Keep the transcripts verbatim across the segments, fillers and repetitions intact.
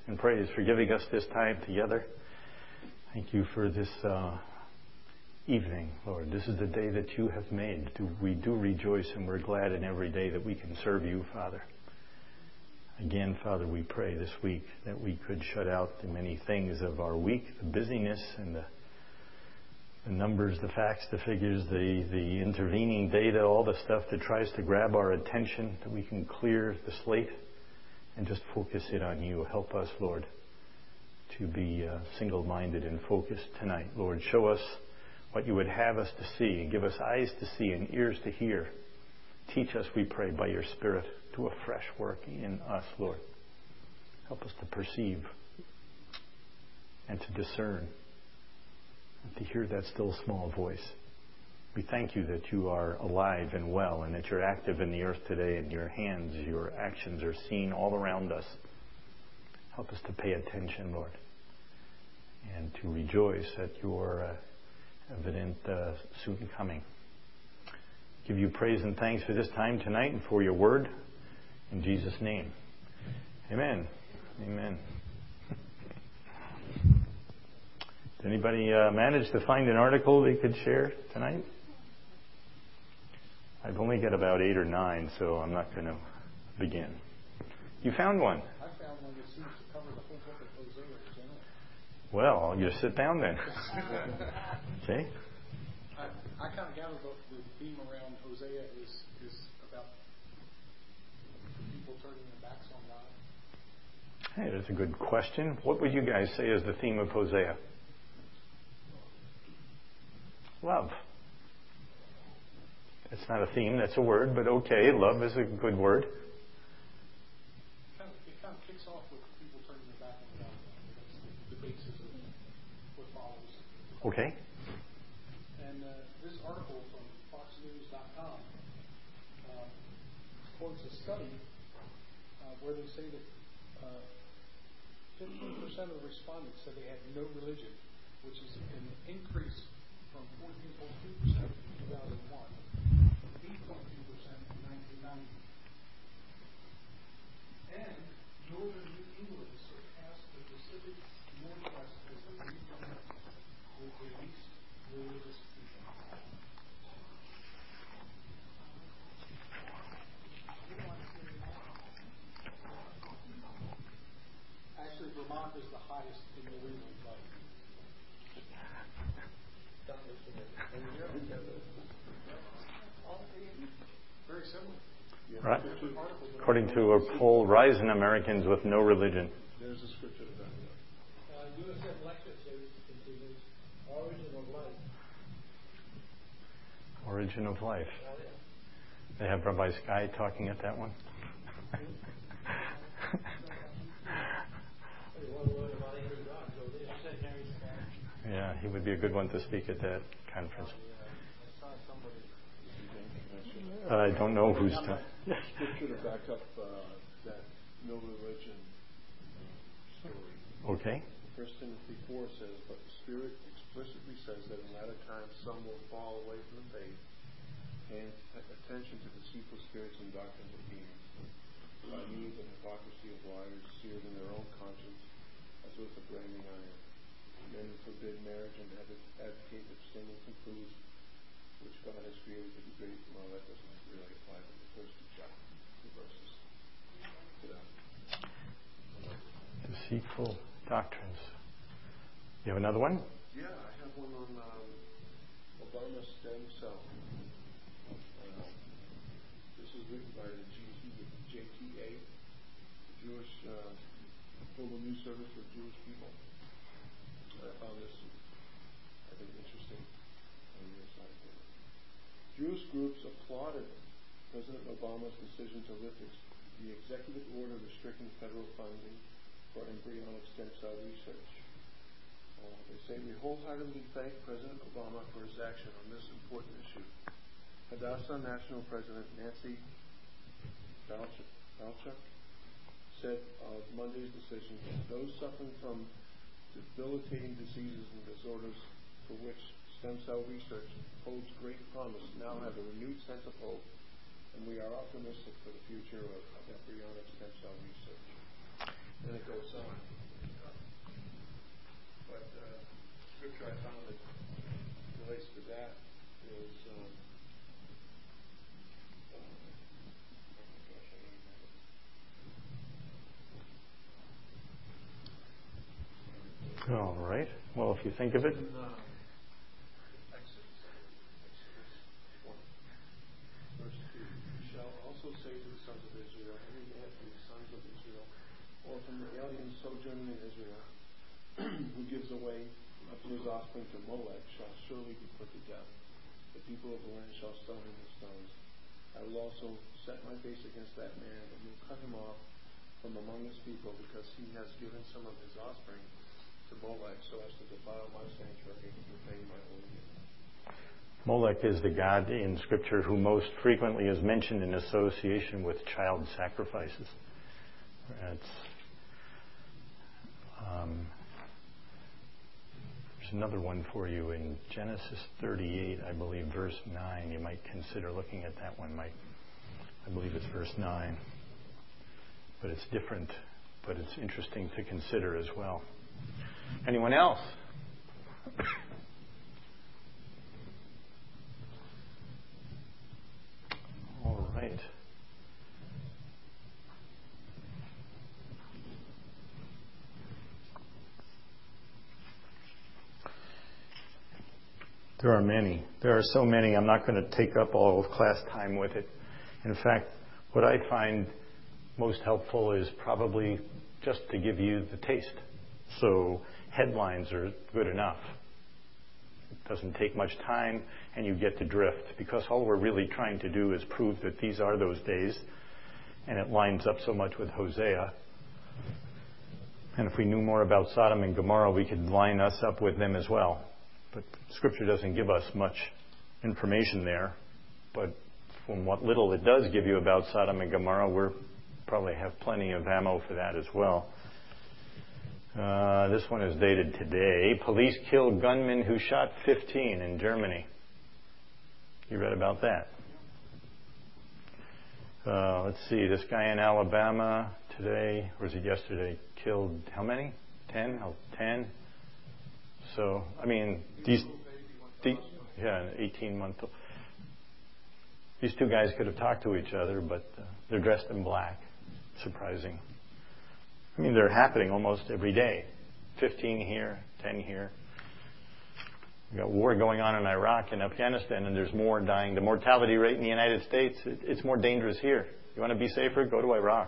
and praise for giving us this time together. Thank you for this uh, evening, Lord. This is the day that you have made. We do rejoice, and we're glad in every day that we can serve you, Father. Again, Father, we pray this week that we could shut out the many things of our week, the busyness and the, the numbers, the facts, the figures, the, the intervening data, all the stuff that tries to grab our attention, that we can clear the slate and just focus it on you. Help us, Lord, to be uh, single-minded and focused tonight. Lord, show us what you would have us to see, and give us eyes to see and ears to hear. Teach us, we pray, by your Spirit, do a fresh work in us, Lord. Help us to perceive and to discern and to hear that still small voice. We thank you that you are alive and well, and that you're active in the earth today, and your hands, your actions are seen all around us. Help us to pay attention, Lord, and to rejoice at your uh, evident uh, soon coming. Give you praise and thanks for this time tonight and for your word. In Jesus' name. Amen. Amen. Did anybody uh, manage to find an article they could share tonight? I've only got about eight or nine, so I'm not going to begin. You found one? I found one that seems to cover the whole book of Hosea in general. Well, you sit down then. Okay. I, I kind of gathered the, the theme around Hosea is, is about people turning their backs on God. Hey, that's a good question. What would you guys say is the theme of Hosea? Love. It's not a theme, that's a word, but okay, love is a good word. It kind of, it kind of kicks off with people turning their back on God. That's the, the basis of what follows. Okay. And uh, this article from fox news dot com uh, quotes a study uh, where they say that uh, fifteen percent of the respondents said they had no religion, which is an increase from fourteen point two percent in two thousand one, eight point two percent in nineteen ninety. And northern New England surpassed the Pacific Northwest as the region with the least religious people. Actually, Vermont is the highest in New England, but very similar. Right. According to a poll, rise in Americans with no religion. There's a scripture to that. Uh, U S M lecture series continues. Origin of life. Origin of life. They have Rabbi Sky talking at that one. Yeah, he would be a good one to speak at that conference. Uh, I don't know who's to. Scripture to back up uh, that no religion story. Okay. First Timothy four says, but the Spirit explicitly says that in latter times some will fall away from the faith, paying attention to deceitful spirits and doctrines of demons, by means of hypocrisy of liars, seared in their own conscience, as with a branding iron. Men who forbid marriage and advocate abstinence from foods which God has created to be great. Well, that doesn't really apply to the first two chapters, two verses. To that. Deceitful doctrines. You have another one? Yeah, I have one on um, Obama stem cell. Uh, this is written by the J T A, the Jewish uh, Global News Service for Jewish people. I found this, I think, interesting on your side there. Jewish groups applauded President Obama's decision to lift the executive order restricting federal funding for embryonic stem cell research. Uh, they say, we wholeheartedly thank President Obama for his action on this important issue. Hadassah National President Nancy Balchuk said of Monday's decision, those suffering from debilitating diseases and disorders for which stem cell research holds great promise now have a renewed sense of hope, and we are optimistic for the future of, of embryonic stem cell research. And it goes on. scripture I found that relates to that is um, uh, oh my gosh, I don't have it. All right. Well, if you think of it. In, uh, Exodus, Exodus one, verse two, you shall also say to the sons of Israel, any man from the sons of Israel, or from the alien sojourning in Israel, who gives away up to his offspring to Molech, shall surely be put to death. The people of the land shall stone him with stones. I will also set my face against that man, and will cut him off from among his people, because he has given some of his offspring to Molech, so as to defile my sanctuary and profane my holy name. Molech is the god in Scripture who most frequently is mentioned in association with child sacrifices. It's, um, there's another one for you in Genesis thirty-eight, I believe, verse nine. You might consider looking at that one. Mike. I believe it's verse nine. But it's different, but it's interesting to consider as well. Anyone else? All right. There are many. There are so many. I'm not going to take up all of class time with it. In fact, what I find most helpful is probably just to give you the taste. So headlines are good enough. It doesn't take much time, and you get the drift, because all we're really trying to do is prove that these are those days, and it lines up so much with Hosea. And if we knew more about Sodom and Gomorrah, we could line us up with them as well. But Scripture doesn't give us much information there. But from what little it does give you about Sodom and Gomorrah, we probably have plenty of ammo for that as well. Uh, this one is dated today. Police killed gunman who shot fifteen in Germany. You read about that? Uh, let's see. This guy in Alabama today, or was it yesterday, killed how many? Ten? Oh, ten. So, I mean, these, these yeah, an eighteen-month-old. These two guys could have talked to each other, but uh, they're dressed in black. Surprising. I mean, they're happening almost every day. fifteen here, ten here. We've got war going on in Iraq and Afghanistan, and there's more dying. The mortality rate in the United States, it, it's more dangerous here. You want to be safer? Go to Iraq.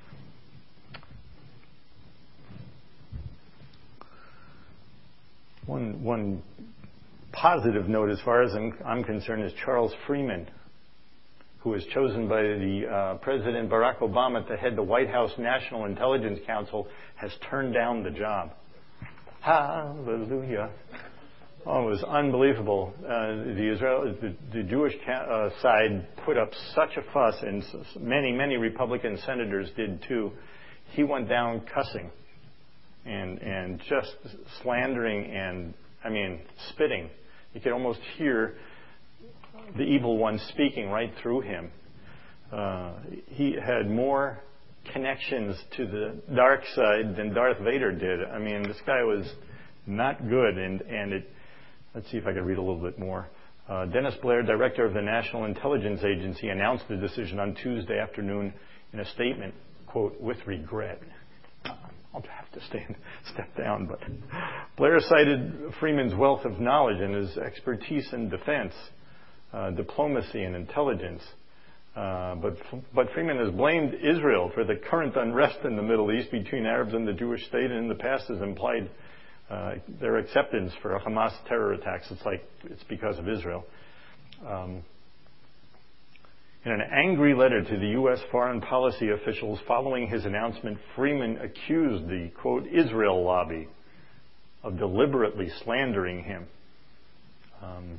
One, one positive note as far as I'm, I'm concerned is Charles Freeman, who was chosen by the uh, President Barack Obama to head the White House National Intelligence Council, has turned down the job. Hallelujah. Oh, it was unbelievable. Uh, the, Israel, the, the Jewish ca- uh, side put up such a fuss, and many, many Republican senators did too. He went down cussing and, and just slandering and, I mean, spitting. You could almost hear the evil one speaking right through him. Uh, he had more connections to the dark side than Darth Vader did. I mean, this guy was not good, and, and it, let's see if I can read a little bit more. Uh, Dennis Blair, director of the National Intelligence Agency, announced the decision on Tuesday afternoon in a statement, quote, with regret. I'll have to stand, step down, but Blair cited Freeman's wealth of knowledge and his expertise in defense, Uh, diplomacy and intelligence. Uh, but, but Freeman has blamed Israel for the current unrest in the Middle East between Arabs and the Jewish state, and in the past has implied uh, their acceptance for Hamas terror attacks. It's like it's because of Israel. Um, in an angry letter to the U S foreign policy officials following his announcement, Freeman accused the, quote, Israel lobby of deliberately slandering him. Um,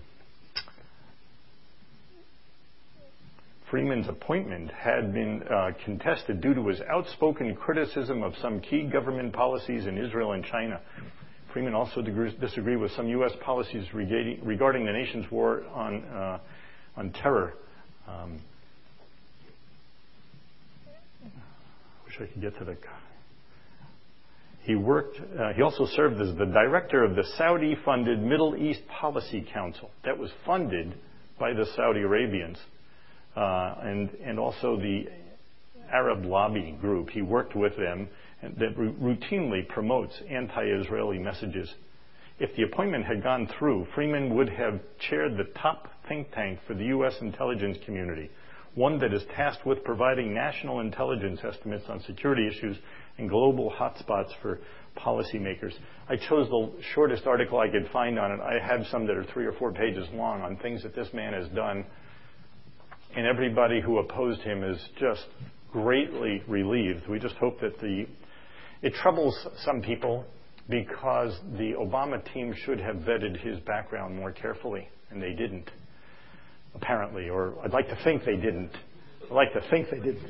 Freeman's appointment had been uh, contested due to his outspoken criticism of some key government policies in Israel and China. Freeman also disagreed with some U S policies regarding, regarding the nation's war on, uh, on terror. Um, wish I could get to the... He worked. Uh, he also served as the director of the Saudi-funded Middle East Policy Council that was funded by the Saudi Arabians, uh, and and also the Arab Lobby Group. He worked with them, and that r- routinely promotes anti-Israeli messages. If the appointment had gone through, Freeman would have chaired the top think tank for the U S intelligence community, one that is tasked with providing national intelligence estimates on security issues and global hotspots for policymakers. I chose the shortest article I could find on it. I have some that are three or four pages long on things that this man has done, and everybody who opposed him is just greatly relieved. We just hope that the... It troubles some people because the Obama team should have vetted his background more carefully, and they didn't, apparently, or I'd like to think they didn't. I'd like to think they didn't.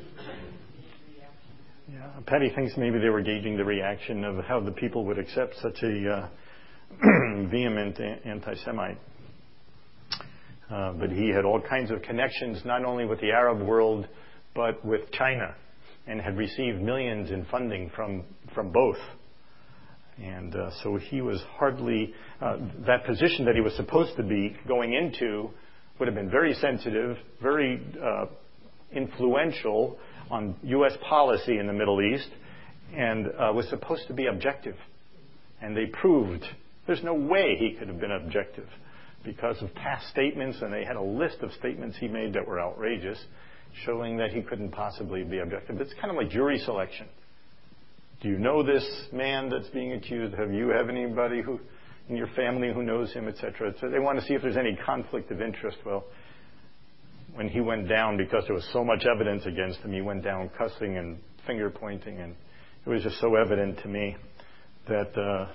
Yeah, Patty thinks maybe they were gauging the reaction of how the people would accept such a uh, vehement anti-Semite. Uh, but he had all kinds of connections, not only with the Arab world, but with China, and had received millions in funding from, from both. And uh, so he was hardly, uh, that position that he was supposed to be going into would have been very sensitive, very uh, influential on U S policy in the Middle East, and uh, was supposed to be objective. And they proved there's no way he could have been objective because of past statements, and they had a list of statements he made that were outrageous, showing that he couldn't possibly be objective. It's kind of like jury selection. Do you know this man that's being accused? Have you have anybody who in your family who knows him, et cetera? So they want to see if there's any conflict of interest. Well, when he went down, because there was so much evidence against him, he went down cussing and finger pointing, and it was just so evident to me that, uh,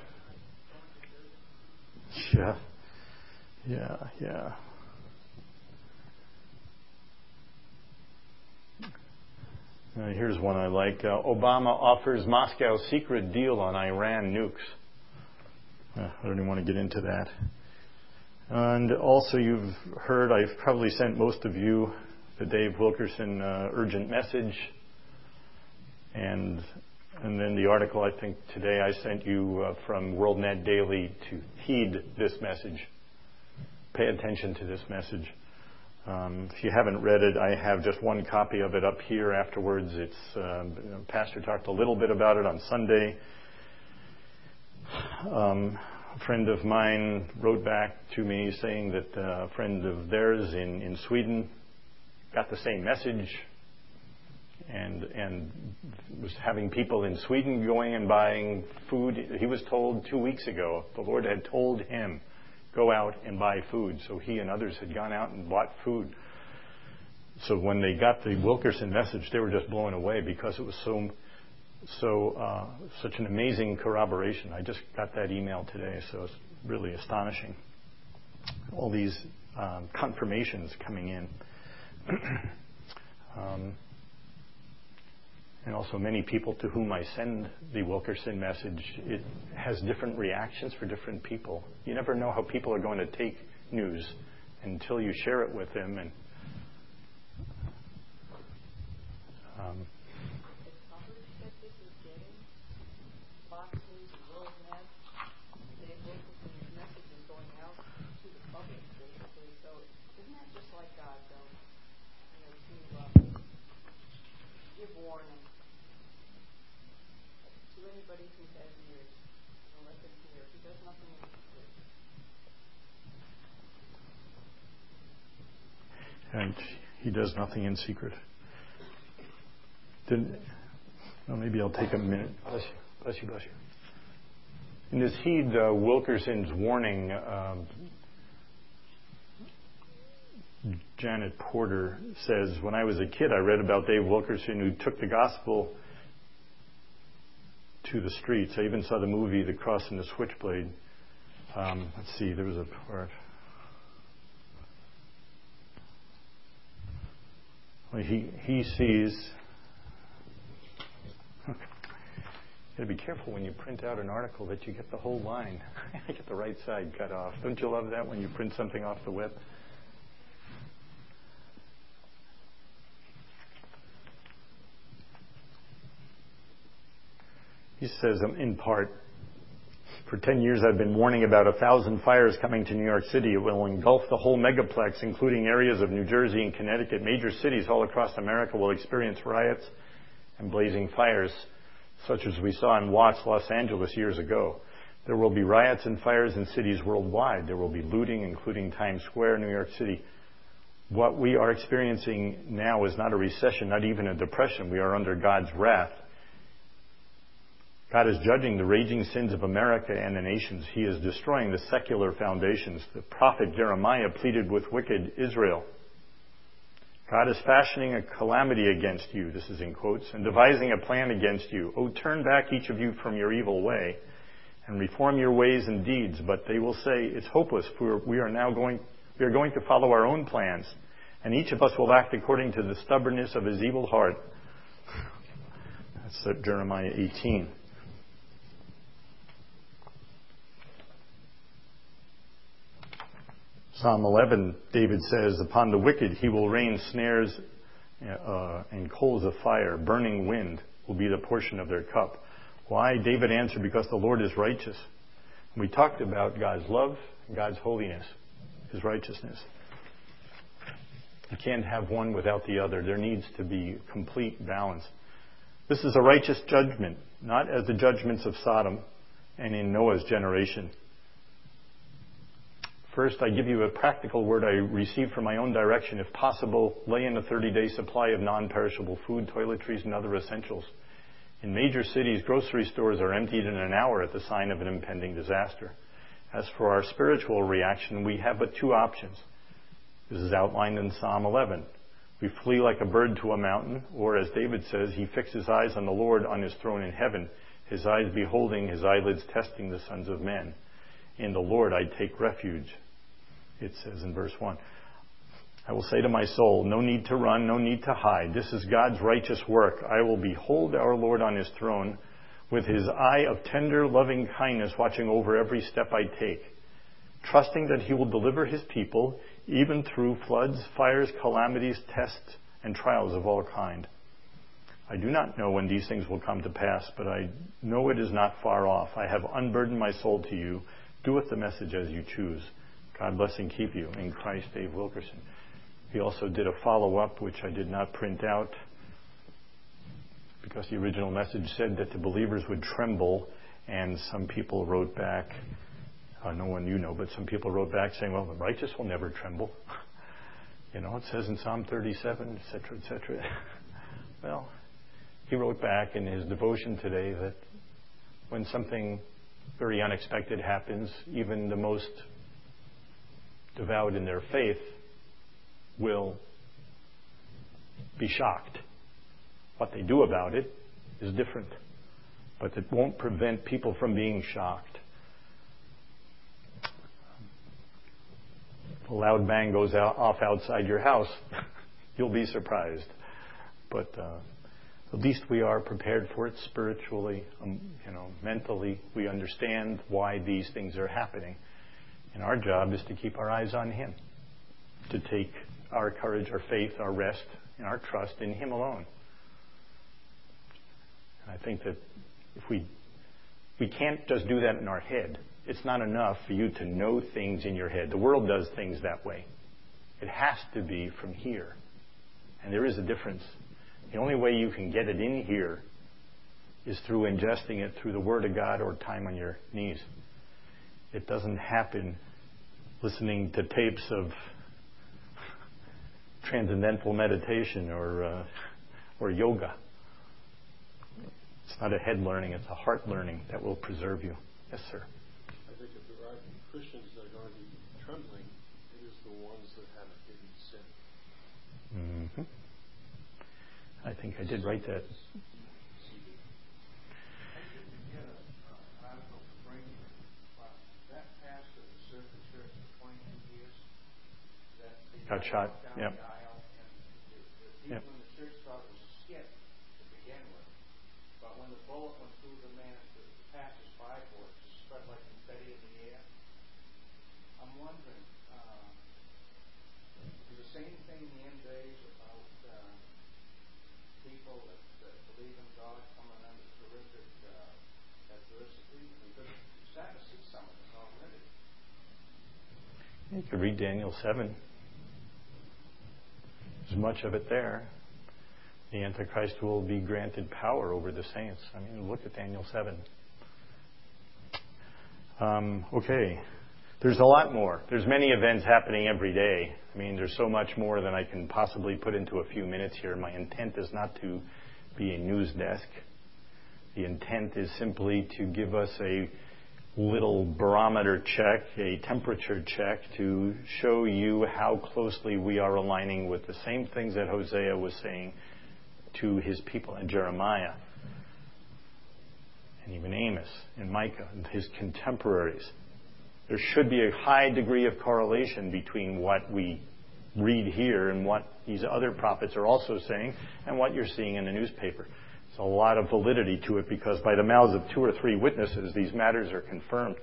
yeah, yeah, yeah. Uh, here's one I like. Uh, Obama offers Moscow secret deal on Iran nukes. Uh, I don't even want to get into that. And also you've heard, I've probably sent most of you the Dave Wilkerson uh, urgent message. And and then the article I think today I sent you uh, from WorldNet Daily to heed this message. Pay attention to this message. Um, if you haven't read it, I have just one copy of it up here afterwards. It's uh, Pastor talked a little bit about it on Sunday. Um, a friend of mine wrote back to me saying that uh, a friend of theirs in, in Sweden got the same message and and was having people in Sweden going and buying food. He was told two weeks ago, the Lord had told him, go out and buy food. So he and others had gone out and bought food. So when they got the Wilkerson message, they were just blown away because it was so, so uh, such an amazing corroboration. I just got that email today, so it's really astonishing. All these um, confirmations coming in. um, and also many people to whom I send the Wilkerson message, it has different reactions for different people. You never know how people are going to take news until you share it with them. And um, Anybody who has ears, and let them hear. He does nothing in secret. and he does nothing in secret. Then, well, maybe I'll take a minute. Bless you, bless you, bless you. In this heed, uh, Wilkerson's warning, um, Janet Porter says, when I was a kid, I read about Dave Wilkerson who took the gospel to the streets. I even saw the movie The Cross and the Switchblade. Um, let's see, there was a part. Well, he he sees. You got to be careful when you print out an article that you get the whole line. I get the right side cut off. Don't you love that when you print something off the web? He says, um, in part, for ten years I've been warning about a thousand fires coming to New York City. It will engulf the whole megaplex, including areas of New Jersey and Connecticut. Major cities all across America will experience riots and blazing fires, such as we saw in Watts, Los Angeles years ago. There will be riots and fires in cities worldwide. There will be looting, including Times Square, New York City. What we are experiencing now is not a recession, not even a depression. We are under God's wrath. God is judging the raging sins of America and the nations. He is destroying the secular foundations. The prophet Jeremiah pleaded with wicked Israel. God is fashioning a calamity against you, this is in quotes, and devising a plan against you. Oh, turn back each of you from your evil way and reform your ways and deeds. But they will say, it's hopeless, for we are now going, we are going to follow our own plans, and each of us will act according to the stubbornness of his evil heart. That's Jeremiah eighteen. Psalm eleven, David says, upon the wicked he will rain snares uh, and coals of fire. Burning wind will be the portion of their cup. Why? David answered, because the Lord is righteous. We talked about God's love, God's holiness, his righteousness. You can't have one without the other. There needs to be complete balance. This is a righteous judgment, not as the judgments of Sodom and in Noah's generation. First, I give you a practical word I received from my own direction. If possible, lay in a thirty-day supply of non-perishable food, toiletries, and other essentials. In major cities, grocery stores are emptied in an hour at the sign of an impending disaster. As for our spiritual reaction, we have but two options. This is outlined in Psalm eleven. We flee like a bird to a mountain, or as David says, he fixed his eyes on the Lord on his throne in heaven, his eyes beholding, his eyelids testing the sons of men. In the Lord I take refuge, it says in verse one. I will say to my soul, no need to run, no need to hide. This is God's righteous work. I will behold our Lord on his throne, with his eye of tender, loving kindness watching over every step I take, trusting that he will deliver his people, even through floods, fires, calamities, tests, and trials of all kind. I do not know when these things will come to pass, but I know it is not far off. I have unburdened my soul to you. Do with the message as you choose. God bless and keep you. In Christ, Dave Wilkerson. He also did a follow-up, which I did not print out, because the original message said that the believers would tremble, and some people wrote back, uh, no one you know, but some people wrote back saying, well, the righteous will never tremble. You know, it says in Psalm thirty-seven, et cetera, et cetera. Well, he wrote back in his devotion today that when something very unexpected happens, even the most devout in their faith will be shocked. What they do about it is different, but it won't prevent people from being shocked. If a loud bang goes out, off outside your house, you'll be surprised. But uh, at least we are prepared for it spiritually, um, you know, mentally. We understand why these things are happening. And our job is to keep our eyes on him, to take our courage, our faith, our rest, and our trust in him alone. And I think that if we we can't just do that in our head. It's not enough for you to know things in your head. The world does things that way. It has to be from here. And there is a difference. The only way you can get it in here is through ingesting it through the Word of God or time on your knees. It doesn't happen listening to tapes of transcendental meditation or uh, or yoga. It's not a head learning, it's a heart learning that will preserve you. Yes, sir. I think if there are Christians that are going to be trembling, it is the ones that have a hidden sin. Mm-hmm. I think I did write that. Got shot. Yep. People in the church thought it was a skit to begin with, but when the bullet went through the man, the passers-by for it, just spread like confetti in the air. I'm wondering, uh, is the same thing in the end days about uh, people that, that believe in God coming under terrific uh, adversity? Because you're starting to see some of this already. You could read Daniel seven. There's much of it there. The Antichrist will be granted power over the saints. I mean, look at Daniel seven. Um, okay. There's a lot more. There's many events happening every day. I mean, there's so much more than I can possibly put into a few minutes here. My intent is not to be a news desk. The intent is simply to give us a little barometer check, a temperature check, to show you how closely we are aligning with the same things that Hosea was saying to his people, and Jeremiah, and even Amos and Micah and his contemporaries. There should be a high degree of correlation between what we read here and what these other prophets are also saying and what you're seeing in the newspaper. There's a lot of validity to it because by the mouths of two or three witnesses, these matters are confirmed.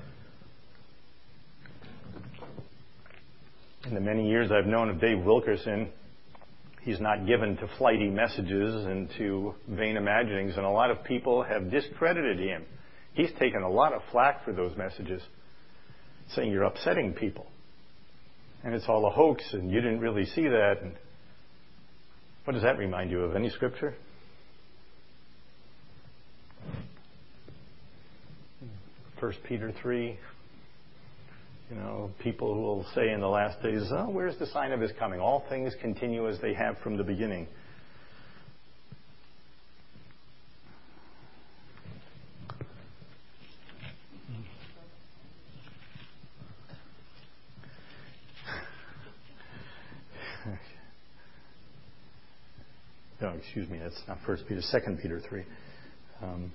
In the many years I've known of Dave Wilkerson, he's not given to flighty messages and to vain imaginings, and a lot of people have discredited him. He's taken a lot of flack for those messages, saying you're upsetting people. And it's all a hoax, and you didn't really see that. And what does that remind you of? Any scripture? First Peter three. You know, people who will say in the last days, oh, where's the sign of his coming? All things continue as they have from the beginning. No, excuse me, that's not First Peter, Second Peter three. Um,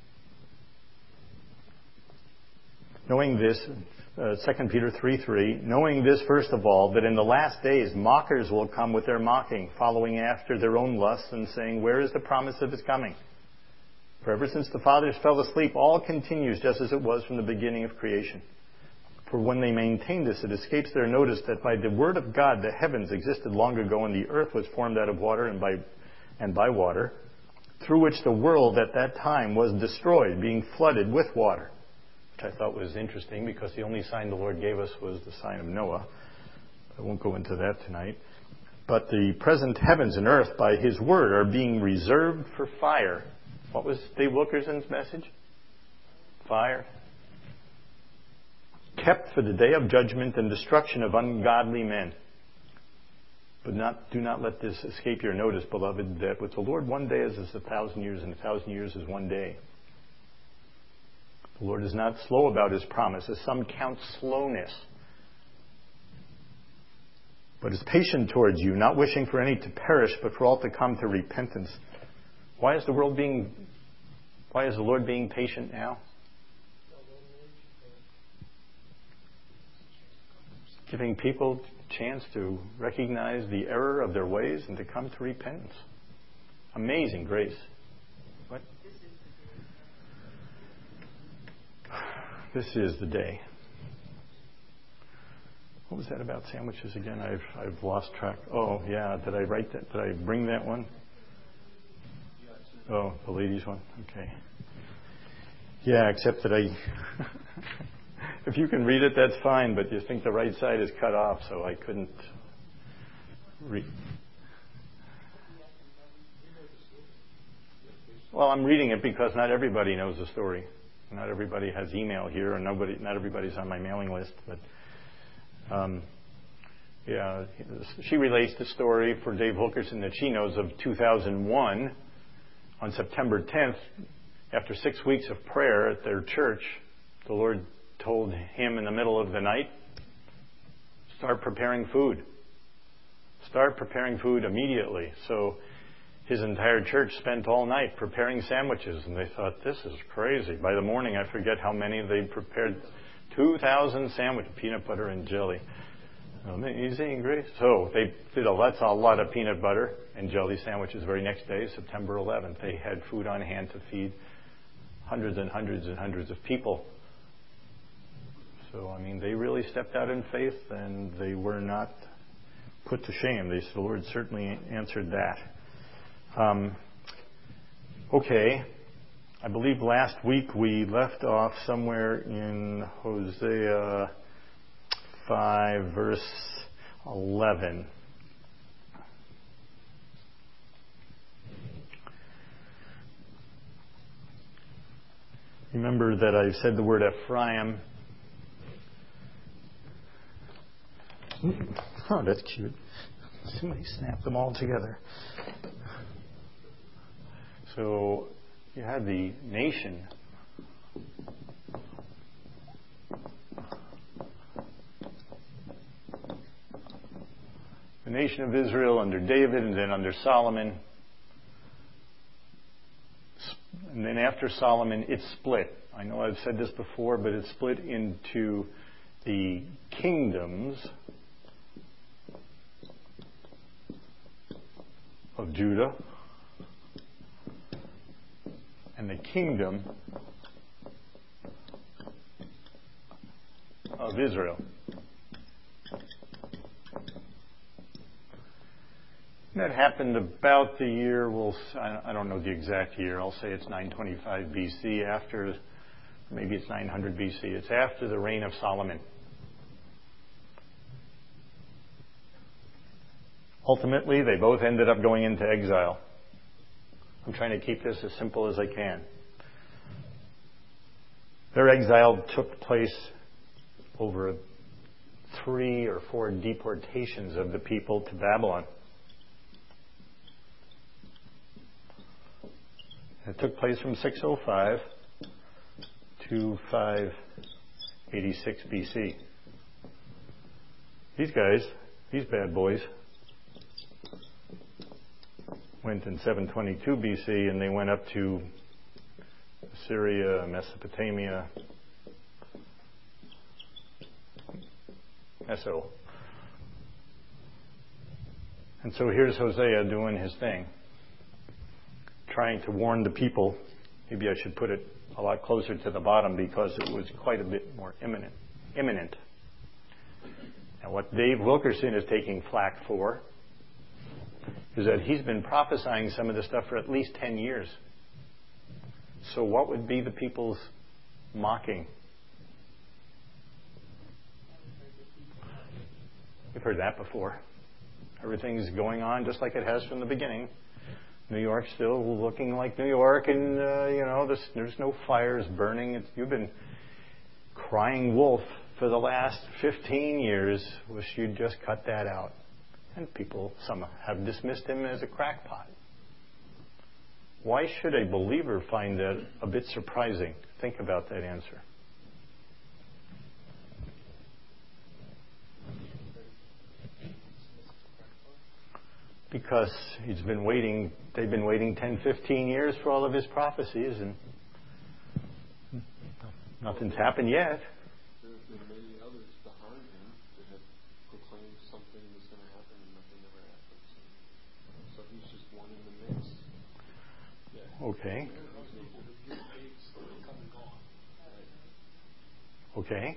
knowing this, uh, Second Peter three three, knowing this first of all, that in the last days mockers will come with their mocking, following after their own lusts and saying, where is the promise of his coming? For ever since the fathers fell asleep, all continues just as it was from the beginning of creation. For when they maintain this, it escapes their notice that by the word of God the heavens existed long ago, and the earth was formed out of water and by and by water, through which the world at that time was destroyed, being flooded with water. Which I thought was interesting because the only sign the Lord gave us was the sign of Noah. I won't go into that tonight. But the present heavens and earth by his word are being reserved for fire. What was Dave Wilkerson's message? Fire. Kept for the day of judgment and destruction of ungodly men. But not, do not let this escape your notice, beloved, that with the Lord one day is as a thousand years, and a thousand years is one day. The Lord is not slow about his promise, as some count slowness, but is patient towards you, not wishing for any to perish, but for all to come to repentance. Why is the world being, why is the Lord being patient now? Giving people a chance to recognize the error of their ways and to come to repentance. Amazing grace. What? This is the day. What was that about sandwiches again? I've I've lost track. Oh, yeah. Did I write that? Did I bring that one? Oh, the ladies' one? Okay. Yeah, except that I... If you can read it, that's fine, but you think the right side is cut off, so I couldn't read. Well, I'm reading it because not everybody knows the story. Not everybody has email here, and nobody, not everybody's on my mailing list. But um, yeah, she relates the story for Dave Wilkerson that she knows of two thousand one. On September tenth, after six weeks of prayer at their church, the Lord told him in the middle of the night, start preparing food. Start preparing food immediately. So his entire church spent all night preparing sandwiches, and they thought, this is crazy. By the morning, I forget how many they prepared. two thousand sandwiches, peanut butter and jelly. Amazing grace. So they did a, that's a lot of peanut butter and jelly sandwiches. The very next day, September eleventh, they had food on hand to feed hundreds and hundreds and hundreds of people. So, I mean, they really stepped out in faith, and they were not put to shame. They, the Lord certainly answered that. Um, okay. I believe last week we left off somewhere in Hosea five, verse eleven. Remember that I said the word Ephraim. Oh, that's cute. Somebody snapped them all together. So you had the nation. The nation of Israel under David and then under Solomon. And then after Solomon, it split. I know I've said this before, but it split into the kingdoms of Judah and the kingdom of Israel. That happened about the year, we'll, I don't know the exact year, I'll say it's nine twenty-five B C, after, maybe it's nine hundred B C, it's after the reign of Solomon. Ultimately, they both ended up going into exile. I'm trying to keep this as simple as I can. Their exile took place over three or four deportations of the people to Babylon. It took place from six oh five to five eighty-six B C. These guys, these bad boys, went in seven twenty-two B C and they went up to Assyria, Mesopotamia, Meso. And so here's Hosea doing his thing, trying to warn the people. Maybe I should put it a lot closer to the bottom because it was quite a bit more imminent. imminent. And what Dave Wilkerson is taking flack for is that he's been prophesying some of this stuff for at least ten years. So what would be the people's mocking? We've heard that before. Everything's going on just like it has from the beginning. New York's still looking like New York, and uh, you know, there's, there's no fires burning. It's, you've been crying wolf for the last fifteen years. Wish you'd just cut that out. And people, some have dismissed him as a crackpot. Why should a believer find that a bit surprising? Think about that answer. Because he's been waiting, they've been waiting ten, fifteen years for all of his prophecies, and nothing's happened yet. There have been many others behind him that have proclaimed something was going to happen and nothing ever happens. So he's just one in the mix. Yeah. Okay. Okay.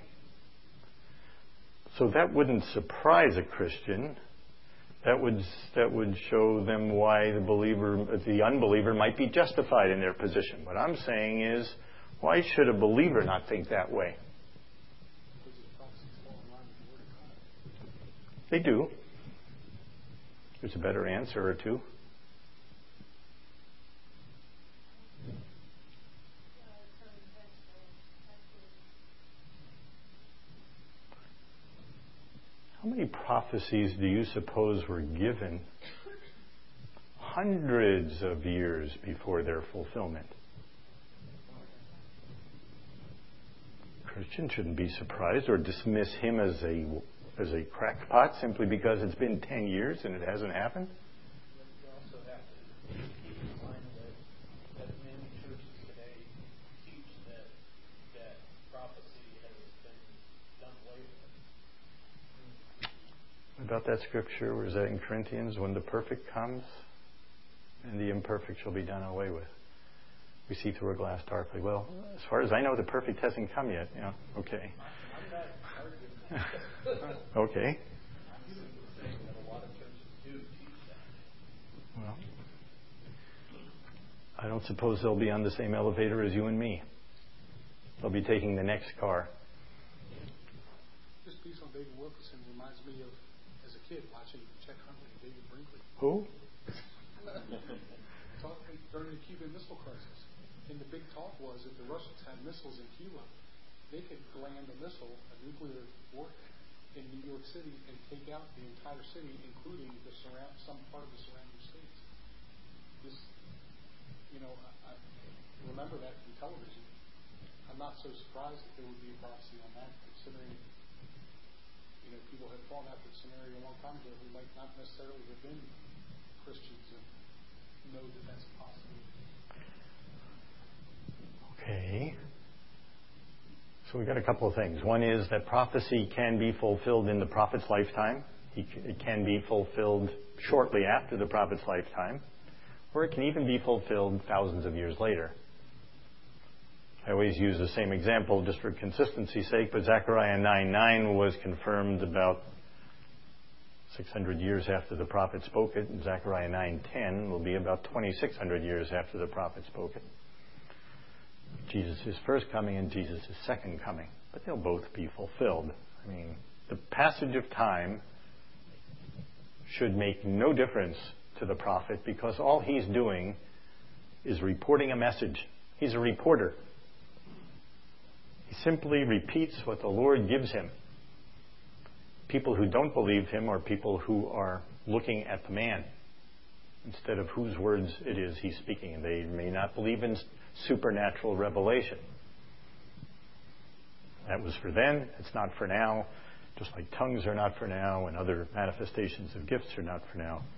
So that wouldn't surprise a Christian. That would that would show them why the believer, the unbeliever, might be justified in their position. What I'm saying is, why should a believer not think that way? They do. There's a better answer or two. How many prophecies do you suppose were given hundreds of years before their fulfillment? Christians shouldn't be surprised or dismiss him as a as a crackpot simply because it's been ten years and it hasn't happened. You also have to keep in mind that, that many churches today teach that that prophecy has been done away with. About that scripture, where is that in Corinthians? When the perfect comes, and the imperfect shall be done away with. We see through a glass darkly. Well, as far as I know, the perfect hasn't come yet. You know, okay. Okay. Well, I don't suppose they'll be on the same elevator as you and me. They'll be taking the next car. This piece on David Wilkerson reminds me of, as a kid, watching Chet Huntley and David Brinkley. Who? Talk, during the Cuban Missile Crisis. And the big talk was that the Russians had missiles in Cuba. They could land a missile, a nuclear warhead, in New York City and take out the entire city, including the surround, some part of the surrounding states. This, you know, I, I remember that from television. I'm not so surprised that there would be a prophecy on that, considering, you know, people had thought out that scenario a long time ago who might not necessarily have been Christians and know that that's a possibility. Okay. So we've got a couple of things. One is that prophecy can be fulfilled in the prophet's lifetime. It can be fulfilled shortly after the prophet's lifetime. Or it can even be fulfilled thousands of years later. I always use the same example just for consistency's sake, but Zechariah nine nine was confirmed about six hundred years after the prophet spoke it, and Zechariah nine ten will be about twenty-six hundred years after the prophet spoke it. Jesus' first coming and Jesus' second coming. But they'll both be fulfilled. I mean, the passage of time should make no difference to the prophet because all he's doing is reporting a message. He's a reporter. He simply repeats what the Lord gives him. People who don't believe him are people who are looking at the man instead of whose words it is he's speaking. And they may not believe in supernatural revelation. That was for then. It's not for now. Just like tongues are not for now and other manifestations of gifts are not for now.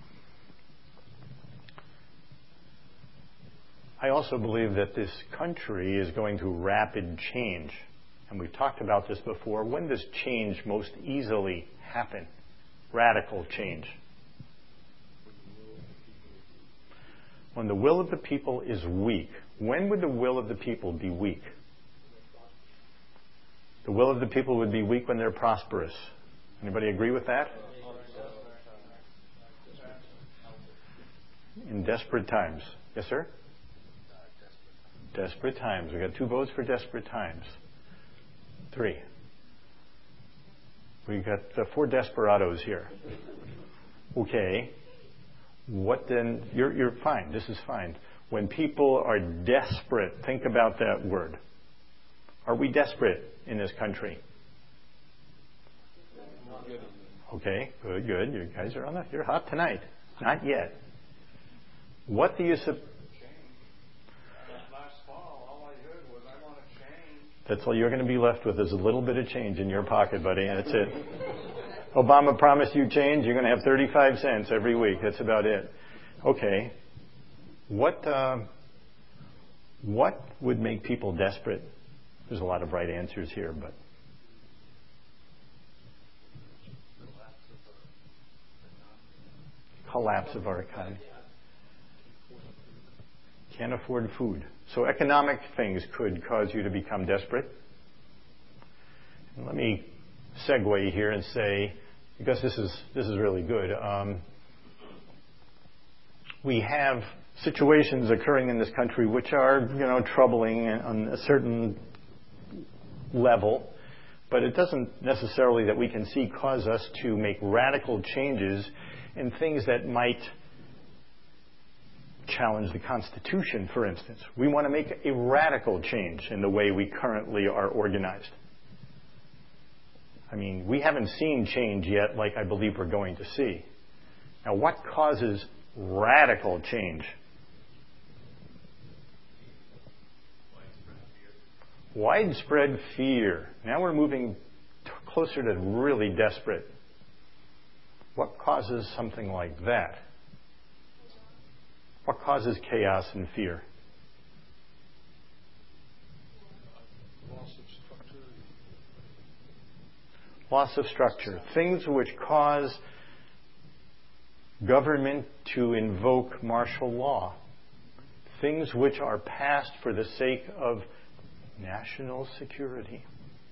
I also believe that this country is going through rapid change. And we've talked about this before. When does change most easily happen? Radical change. When the will of the people is weak. When would the will of the people be weak? The will of the people would be weak when they're prosperous. Anybody agree with that? In desperate times. Yes, sir? Desperate times. We got two votes for desperate times. Three. We got uh, four desperados here. Okay. What then? You're, you're fine. This is fine. When people are desperate, think about that word. Are we desperate in this country? Okay, good, good. You guys are on the, you're hot tonight. Not yet. What do you suppose? Last fall, all I heard was, I want to change. That's all you're going to be left with is a little bit of change in your pocket, buddy. That's it. Obama promised you change. You're going to have thirty-five cents every week. That's about it. Okay. What uh, what would make people desperate? There's a lot of right answers here, but collapse of our economy. Can't afford food. So economic things could cause you to become desperate. And let me segue here and say, because this is this is really good. Um, we have situations occurring in this country which are, you know, troubling on a certain level, but it doesn't necessarily that we can see cause us to make radical changes in things that might challenge the Constitution, for instance. We want to make a radical change in the way we currently are organized. I mean, we haven't seen change yet like I believe we're going to see. Now, what causes radical change? Widespread fear. Now we're moving t- closer to really desperate. What causes something like that? What causes chaos and fear? Loss of structure. Loss of structure. Things which cause government to invoke martial law. Things which are passed for the sake of national security.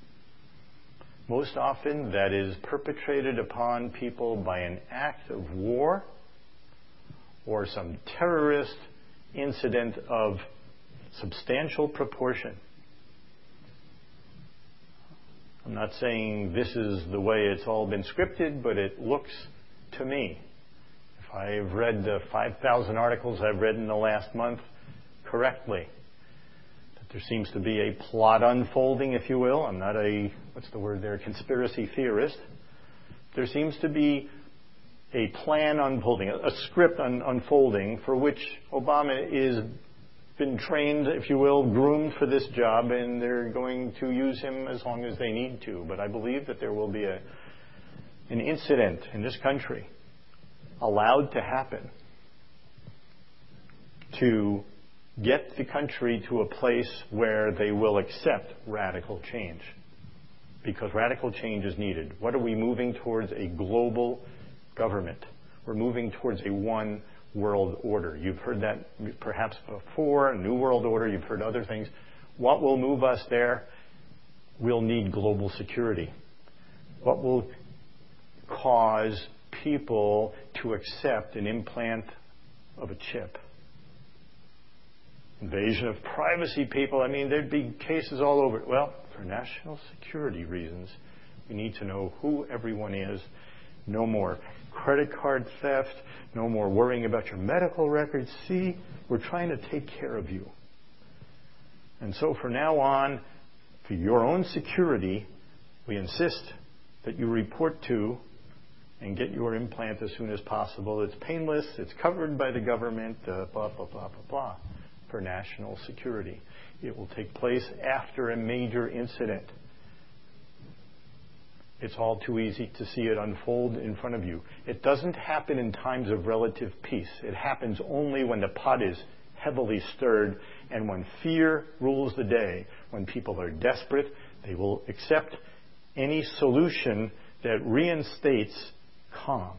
Most often that is perpetrated upon people by an act of war or some terrorist incident of substantial proportion. I'm not saying this is the way it's all been scripted, but it looks to me, if I've read the five thousand articles I've read in the last month correctly, that there seems to be a plot unfolding, if you will. I'm not a, what's the word there, conspiracy theorist. There seems to be a plan unfolding, a script un- unfolding for which Obama is been trained, if you will, groomed for this job, and they're going to use him as long as they need to. But I believe that there will be a, an incident in this country allowed to happen to get the country to a place where they will accept radical change. Because radical change is needed. What are we moving towards? A global government. We're moving towards a one world order. You've heard that perhaps before, New World Order, you've heard other things. What will move us there? We'll need global security. What will cause people to accept an implant of a chip? Invasion of privacy, people. I mean, there'd be cases all over. Well, for national security reasons, we need to know who everyone is. No more credit card theft. No more worrying about your medical records. See, we're trying to take care of you. And so from now on, for your own security, we insist that you report to and get your implant as soon as possible. It's painless. It's covered by the government. Uh, blah, blah, blah, blah, blah. For national security. It will take place after a major incident. It's all too easy to see it unfold in front of you. It doesn't happen in times of relative peace. It happens only when the pot is heavily stirred and when fear rules the day. When people are desperate, they will accept any solution that reinstates calm.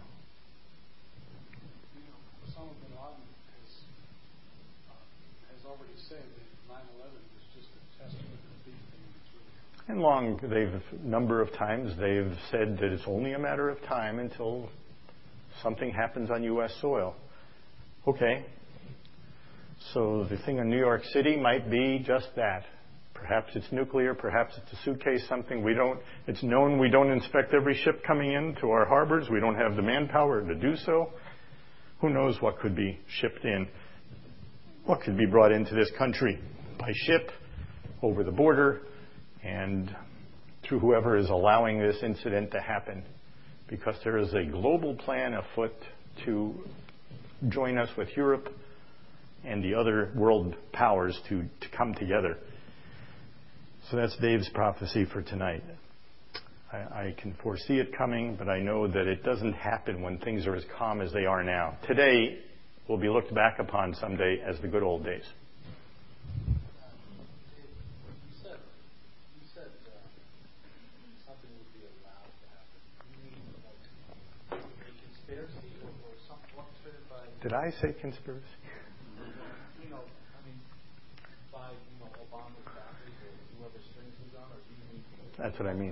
You know, Osama bin Laden has, uh, has already said that nine eleven was just a testament of the big thing that's really coming. And long, they've, number of times, they've said that it's only a matter of time until something happens on U S soil. Okay. So the thing in New York City might be just that. Perhaps it's nuclear, perhaps it's a suitcase, something we don't, it's known we don't inspect every ship coming into our harbors. We don't have the manpower to do so. Who knows what could be shipped in? What could be brought into this country by ship, over the border, and through whoever is allowing this incident to happen. Because there is a global plan afoot to join us with Europe and the other world powers to, to come together. So that's Dave's prophecy for tonight. I, I can foresee it coming, but I know that it doesn't happen when things are as calm as they are now. Today will be looked back upon someday as the good old days. Did I say conspiracy? You know, I mean, by, you know, Obama's backers or whoever strings he's on, or do you mean? That's what I mean.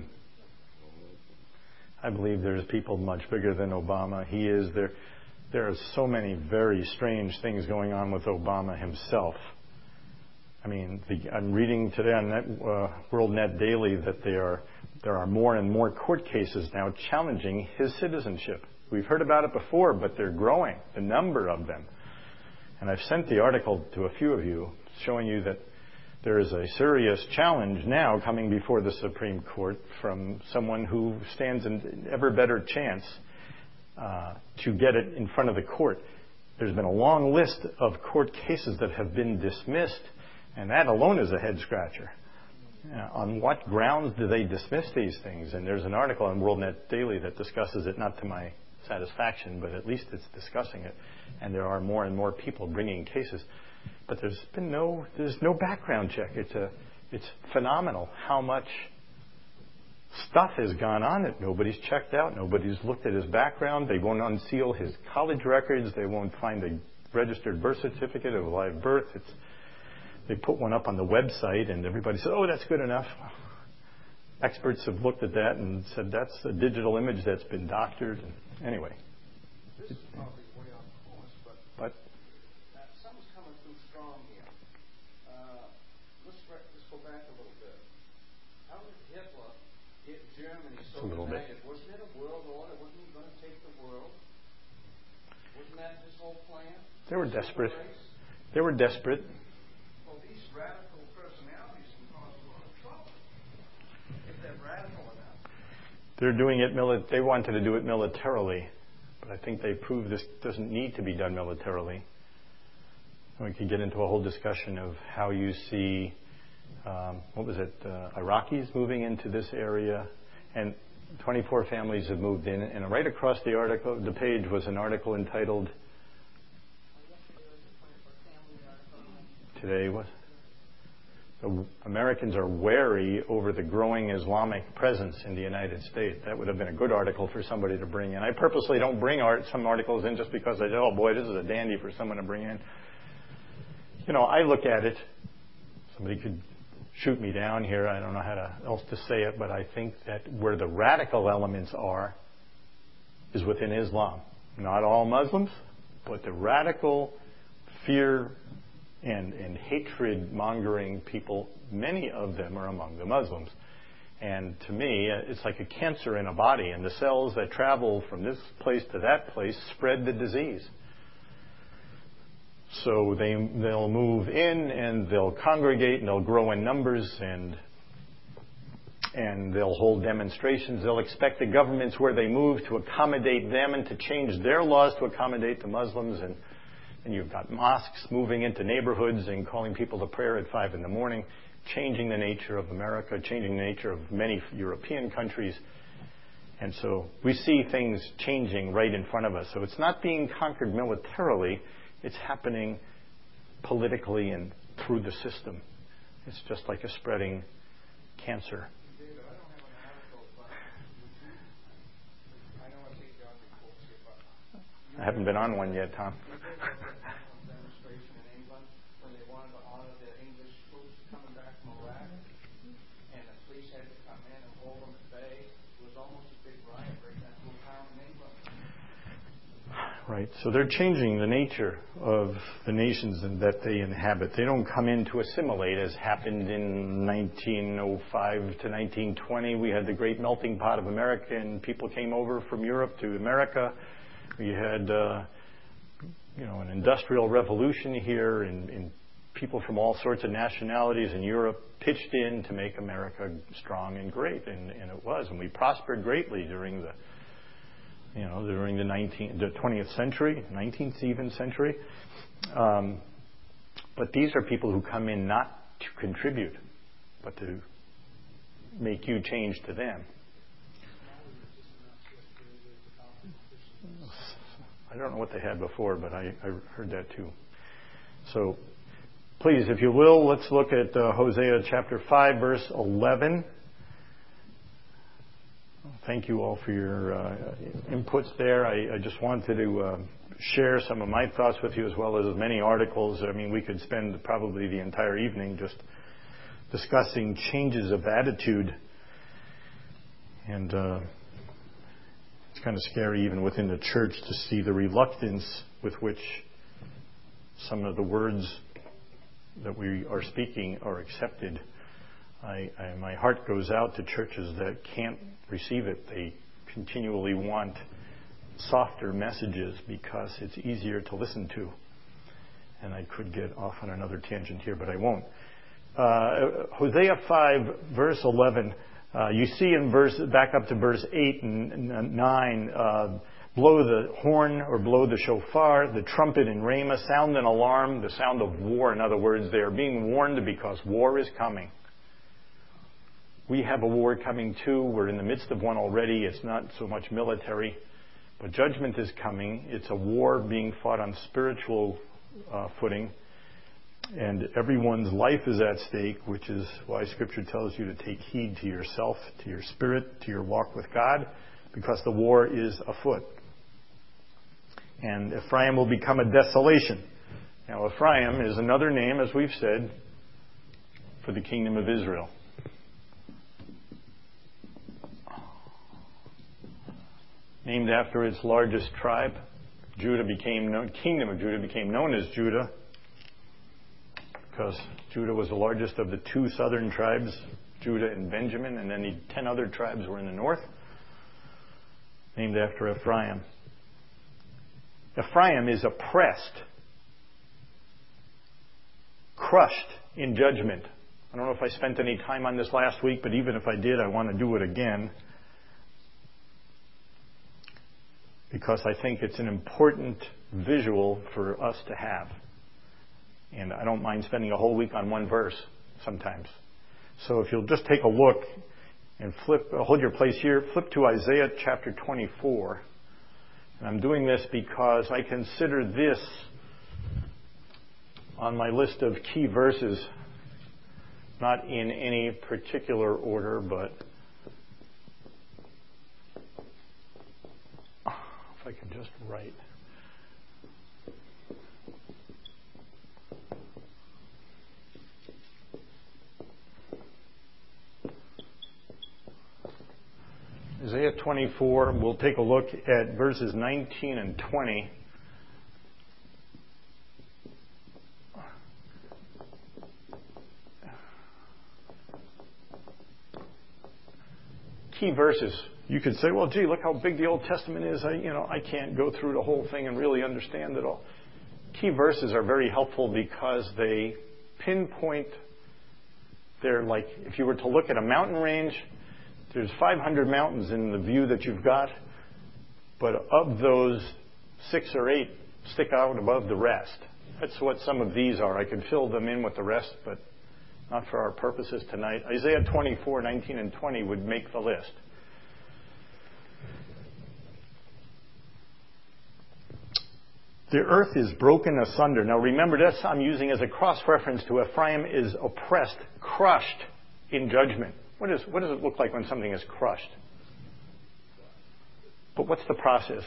I believe there's people much bigger than Obama. He is there. There are so many very strange things going on with Obama himself. I mean, the, I'm reading today on Net, uh, World Net Daily that there are there are more and more court cases now challenging his citizenship. We've heard about it before, but they're growing, the number of them. And I've sent the article to a few of you showing you that there is a serious challenge now coming before the Supreme Court from someone who stands an ever better chance uh, to get it in front of the court. There's been a long list of court cases that have been dismissed, and that alone is a head-scratcher. Uh, on what grounds do they dismiss these things? And there's an article on World Net Daily that discusses it, not to my satisfaction, but at least it's discussing it. And there are more and more people bringing cases. But there's been no, there's no background check. It's a, it's phenomenal how much stuff has gone on that nobody's checked out. Nobody's looked at his background. They won't unseal his college records. They won't find a registered birth certificate of live birth. It's, they put one up on the website and everybody said, oh, that's good enough. Experts have looked at that and said that's a digital image that's been doctored. And anyway. This is probably way off course, but, but uh, something's coming through Germany It's so a little bit. united. Wasn't it a world order? Wasn't he going to take the world? Wasn't that his whole plan? They were Super desperate. race? They were desperate. Well, these radical personalities can cause a lot of trouble if they're radical enough. They're doing it. Mili- they wanted to do it militarily, but I think they proved this doesn't need to be done militarily. We could get into a whole discussion of how you see, um, what was it, uh, Iraqis moving into this area, and twenty-four families have moved in. And right across the article, the page was an article entitled. Today was. The Americans are wary over the growing Islamic presence in the United States. That would have been a good article for somebody to bring in. I purposely don't bring art, some articles in just because I say, oh boy, this is a dandy for someone to bring in. You know, I look at it. Somebody could shoot me down here. I don't know how to, else to say it, but I think that where the radical elements are is within Islam. Not all Muslims, but the radical fear and, and hatred-mongering people, many of them are among the Muslims. And to me, it's like a cancer in a body, and the cells that travel from this place to that place spread the disease. So they, they'll move in and they'll congregate and they'll grow in numbers and and they'll hold demonstrations. They'll expect the governments where they move to accommodate them and to change their laws to accommodate the Muslims. And, and you've got mosques moving into neighborhoods and calling people to prayer at five in the morning, changing the nature of America, changing the nature of many European countries. And so we see things changing right in front of us. So it's not being conquered militarily. It's happening politically and through the system. It's just like a spreading cancer. David, I don't have an article, but I know I take you on reports here, but I haven't been on one yet, Tom. You did have a demonstration in England when they wanted to honor the English troops coming back from Iraq, and the police had to come in and hold them at bay. It was almost a big riot right in that little town in England. Right. So they're changing the nature of the nations that they inhabit. They don't come in to assimilate, as happened in nineteen oh five to nineteen twenty. We had the great melting pot of America, and people came over from Europe to America. We had, uh, you know, an industrial revolution here, and, and people from all sorts of nationalities in Europe pitched in to make America strong and great, and, and it was. And we prospered greatly during the You know, during the nineteenth, the twentieth century, nineteenth even century. Um, but these are people who come in not to contribute, but to make you change to them. I don't know what they had before, but I, I heard that too. So, please, if you will, let's look at uh, Hosea chapter five, verse eleven. Thank you all for your uh, inputs there. I, I just wanted to uh, share some of my thoughts with you, as well as many articles. I mean, we could spend probably the entire evening just discussing changes of attitude. And uh, it's kind of scary even within the church to see the reluctance with which some of the words that we are speaking are accepted. I, I, my heart goes out to churches that can't receive it. They continually want softer messages because it's easier to listen to. And I could get off on another tangent here, but I won't. Uh, Hosea five, verse eleven, uh, you see in verse, back up to verse eight and nine, uh, blow the horn or blow the shofar, the trumpet in Ramah, sound an alarm, the sound of war. In other words, they are being warned because war is coming. We have a war coming too. We're in the midst of one already. It's not so much military, but judgment is coming. It's a war being fought on spiritual uh, footing, and everyone's life is at stake, which is why Scripture tells you to take heed to yourself, to your spirit, to your walk with God, because the war is afoot. And Ephraim will become a desolation. Now, Ephraim is another name, as we've said, for the kingdom of Israel. Named after its largest tribe, Judah became known, kingdom of Judah became known as Judah because Judah was the largest of the two southern tribes, Judah, and Benjamin, and then the ten other tribes were in the north, named after Ephraim. Ephraim is oppressed, crushed in judgment. I don't know if I spent any time on this last week, but even if I did, I want to do it again, because I think it's an important visual for us to have. And I don't mind spending a whole week on one verse sometimes. So if you'll just take a look and flip, hold your place here, flip to Isaiah chapter twenty-four. And I'm doing this because I consider this on my list of key verses, not in any particular order, but if I can just write. Isaiah twenty-four, we'll take a look at verses nineteen and twenty. Key verses. You could say, well, gee, look how big the Old Testament is. I, you know, I can't go through the whole thing and really understand it all. Key verses are very helpful because they pinpoint, they're like, if you were to look at a mountain range, there's five hundred mountains in the view that you've got, but of those, six or eight stick out above the rest. That's what some of these are. I could fill them in with the rest, but not for our purposes tonight. Isaiah twenty-four, nineteen, and twenty would make the list. The earth is broken asunder. Now remember, this I'm using as a cross-reference to Ephraim is oppressed, crushed in judgment. What, is, what does it look like when something is crushed? But what's the process?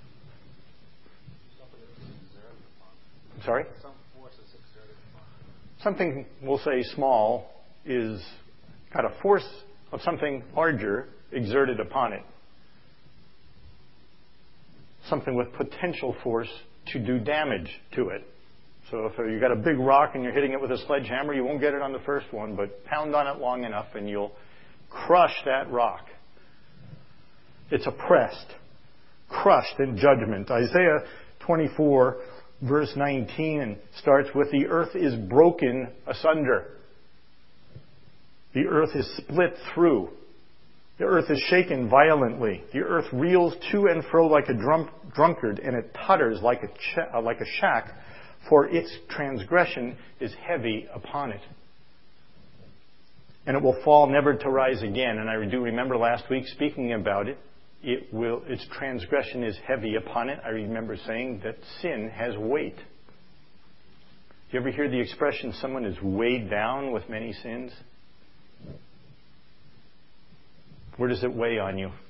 I'm sorry? Something, we'll say small, is got a force of something larger exerted upon it. Something with potential force to do damage to it. So if you've got a big rock and you're hitting it with a sledgehammer, you won't get it on the first one, but pound on it long enough and you'll crush that rock. It's oppressed, crushed in judgment. Isaiah twenty-four, verse nineteen, starts with, the earth is broken asunder. The earth is split through. The earth is shaken violently. The earth reels to and fro like a drum- drunkard, and it totters like a, ch- uh, like a shack, for its transgression is heavy upon it. And it will fall never to rise again. And I do remember last week speaking about it. It will, its transgression is heavy upon it. I remember saying that sin has weight. You ever hear the expression, someone is weighed down with many sins? Where does it weigh on you?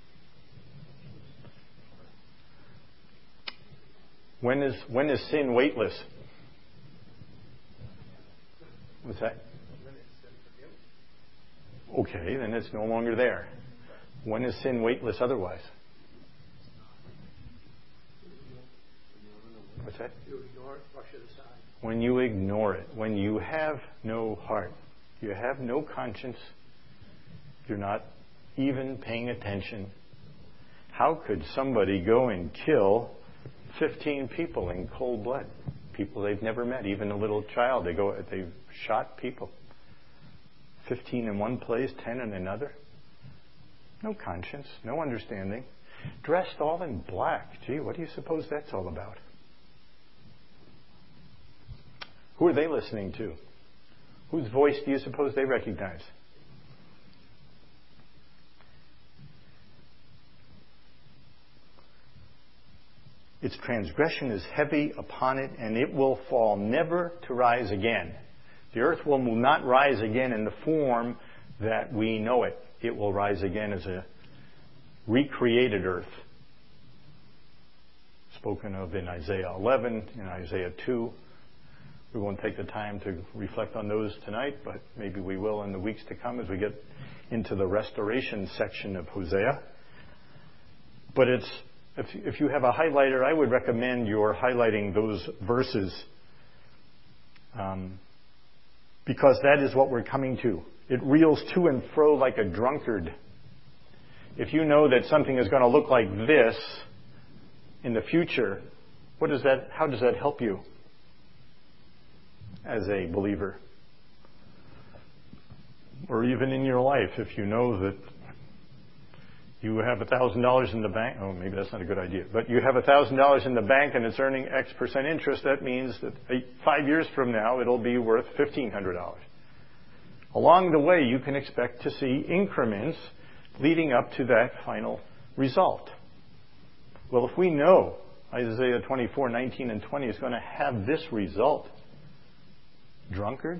When is, when is sin weightless? What's that? Okay, then it's no longer there. When is sin weightless otherwise? What's that? You ignore it, brush it aside. When you ignore it. When you have no heart. You have no conscience. You're not even paying attention. How could somebody go and kill fifteen people in cold blood? People they've never met, even a little child. They go, they've shot people. fifteen in one place, ten in another. No conscience, no understanding. Dressed all in black. Gee, what do you suppose that's all about? Who are they listening to? Whose voice do you suppose they recognize? Its transgression is heavy upon it, and it will fall never to rise again. The earth will not rise again in the form that we know it. It will rise again as a recreated earth. Spoken of in Isaiah eleven, in Isaiah two. We won't take the time to reflect on those tonight, but maybe we will in the weeks to come as we get into the restoration section of Hosea. But it's If, if you have a highlighter, I would recommend you're highlighting those verses um, because that is what we're coming to It reels to and fro like a drunkard. If you know that something is going to look like this in the future, what does that, how does that help you as a believer? Or even in your life, if you know that you have a thousand dollars in the bank, oh, maybe that's not a good idea, but you have a thousand dollars in the bank and it's earning X percent interest, that means that eight, five years from now it'll be worth fifteen hundred dollars. Along the way, you can expect to see increments leading up to that final result. Well, if we know Isaiah twenty-four, nineteen, and twenty is going to have this result, drunkard,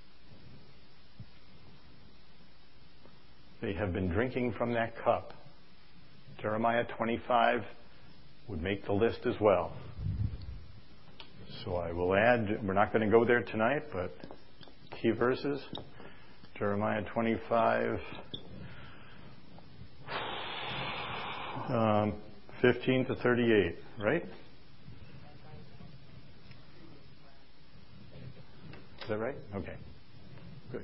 they have been drinking from that cup. Jeremiah twenty-five would make the list as well. So I will add, we're not going to go there tonight, but key verses. Jeremiah twenty-five, um, fifteen to thirty-eight, right? Is that right? Okay. Good.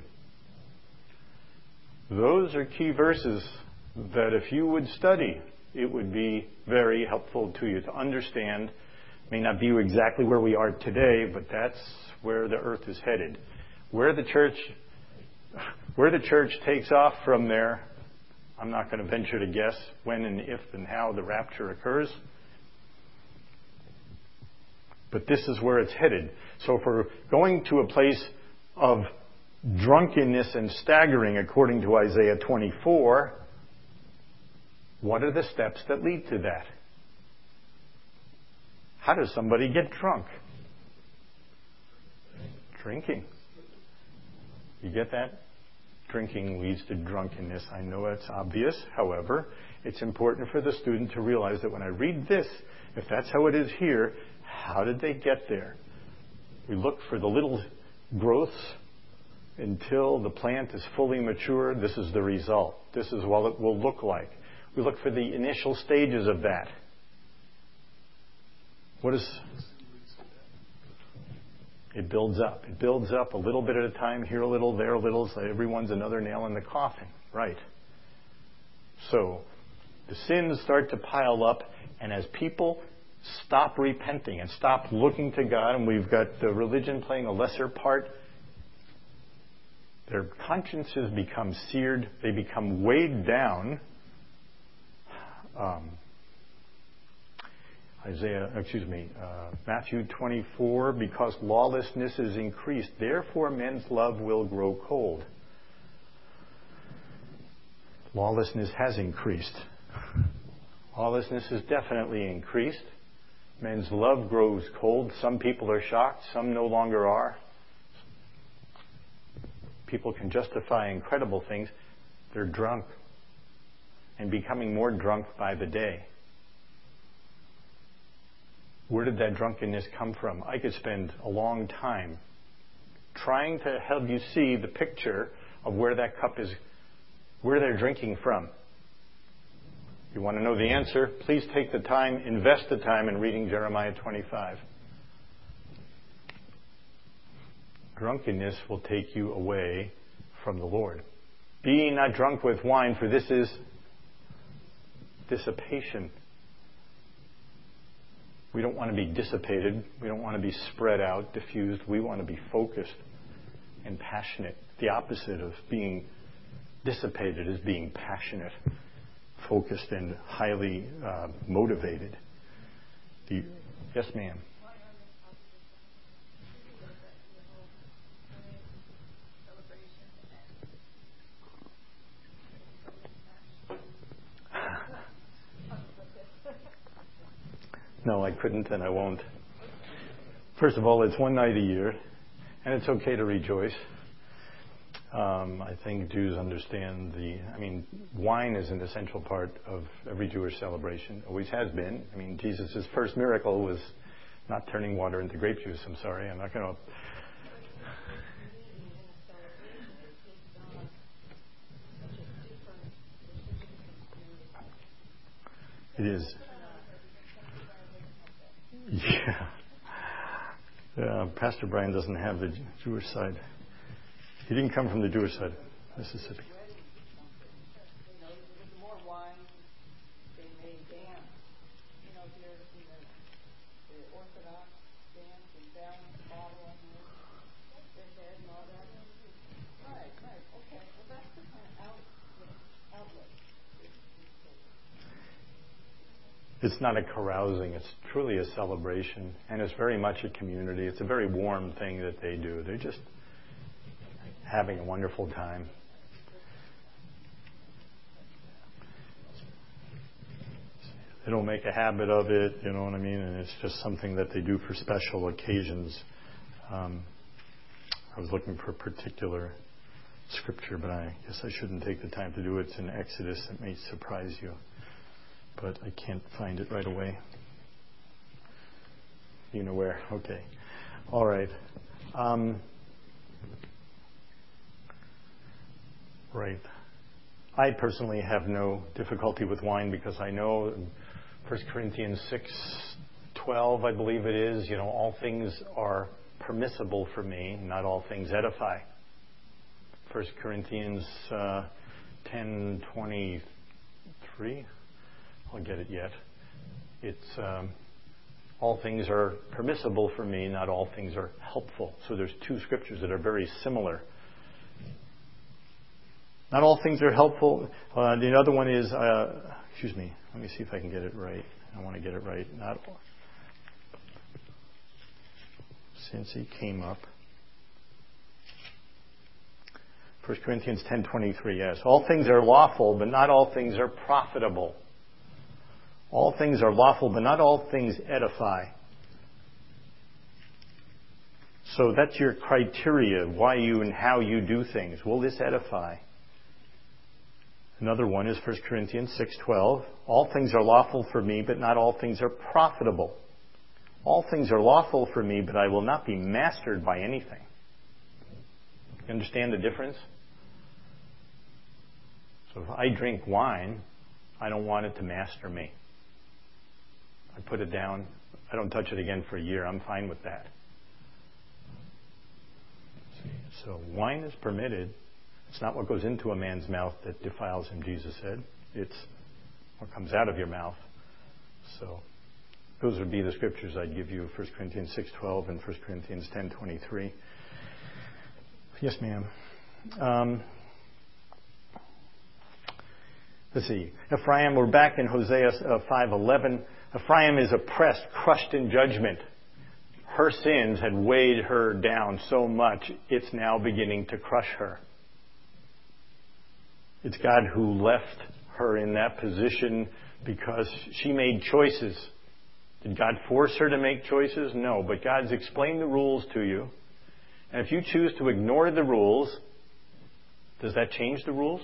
Those are key verses that if you would study, it would be very helpful to you to understand. May not be exactly where we are today, but that's where the earth is headed. Where the church, where the church takes off from there, I'm not going to venture to guess when and if and how the rapture occurs. But this is where it's headed. So if we're going to a place of drunkenness and staggering according to Isaiah twenty-four, what are the steps that lead to that? How does somebody get drunk? Drinking. You get that? Drinking leads to drunkenness. I know it's obvious. However, it's important for the student to realize that when I read this, if that's how it is here, how did they get there? We look for the little growths until the plant is fully mature. This is the result. This is what it will look like. We look for the initial stages of that. What is... It builds up. It builds up a little bit at a time, here a little, there a little, so everyone's another nail in the coffin. Right. So, the sins start to pile up, and as people stop repenting and stop looking to God, and we've got the religion playing a lesser part, their consciences become seared, they become weighed down. Um, Isaiah, excuse me, uh, Matthew twenty-four, because lawlessness is increased, therefore men's love will grow cold. Lawlessness has increased. Lawlessness has definitely increased. Men's love grows cold. Some people are shocked, some no longer are. People can justify incredible things. They're drunk and becoming more drunk by the day. Where did that drunkenness come from? I could spend a long time trying to help you see the picture of where that cup is, where they're drinking from. If you want to know the answer, please take the time, invest the time in reading Jeremiah twenty-five. Drunkenness will take you away from the Lord. Be ye not drunk with wine, for this is dissipation. We don't want to be dissipated. We don't want to be spread out, diffused. We want to be focused and passionate. The opposite of being dissipated is being passionate, focused, and highly uh, motivated. The, yes, ma'am. No, I couldn't and I won't. First of all, it's one night a year, and it's okay to rejoice. Um, I think Jews understand the, I mean, wine is an essential part of every Jewish celebration. Always has been. I mean, Jesus' first miracle was not turning water into grape juice. I'm sorry. I'm not going to... It is. Yeah. Uh, Pastor Brian doesn't have the Jewish side. He didn't come from the Jewish side. Mississippi. You know, with more wine, they may dance. You know, if you're in the, the Orthodox dance and balance the bottle on their, their head and all that. Right, right, okay. Well, that's the kind of outlet. outlet. It's not a carousing. It's truly a celebration. And it's very much a community. It's a very warm thing that they do. They're just having a wonderful time. They don't make a habit of it, you know what I mean? And it's just something that they do for special occasions. Um, I was looking for a particular scripture, but I guess I shouldn't take the time to do it. It's in Exodus. It may surprise you. But I can't find it right away. You know where? Okay. All right. Um, right. I personally have no difficulty with wine because I know First Corinthians six twelve, I believe it is, you know, all things are permissible for me, not all things edify. First Corinthians uh, ten twenty-three. I'll get it yet. It's um, all things are permissible for me, not all things are helpful. So there's two scriptures that are very similar. Not all things are helpful. Uh, the other one is, uh, excuse me, let me see if I can get it right. I want to get it right. Not since he came up. First Corinthians ten twenty-three, yes. All things are lawful, but not all things are profitable. All things are lawful, but not all things edify. So that's your criteria, why you and how you do things. Will this edify? Another one is First Corinthians six twelve. All things are lawful for me, but not all things are profitable. All things are lawful for me, but I will not be mastered by anything. You understand the difference? So if I drink wine, I don't want it to master me. I put it down. I don't touch it again for a year. I'm fine with that. So wine is permitted. It's not what goes into a man's mouth that defiles him, Jesus said. It's what comes out of your mouth. So those would be the scriptures I'd give you, First Corinthians six twelve and First Corinthians ten twenty-three. Yes, ma'am. Um, let's see. Ephraim, we're back in Hosea five eleven. Ephraim is oppressed, crushed in judgment. Her sins had weighed her down so much, it's now beginning to crush her. It's God who left her in that position because she made choices. Did God force her to make choices? No, but God's explained the rules to you. And if you choose to ignore the rules, does that change the rules?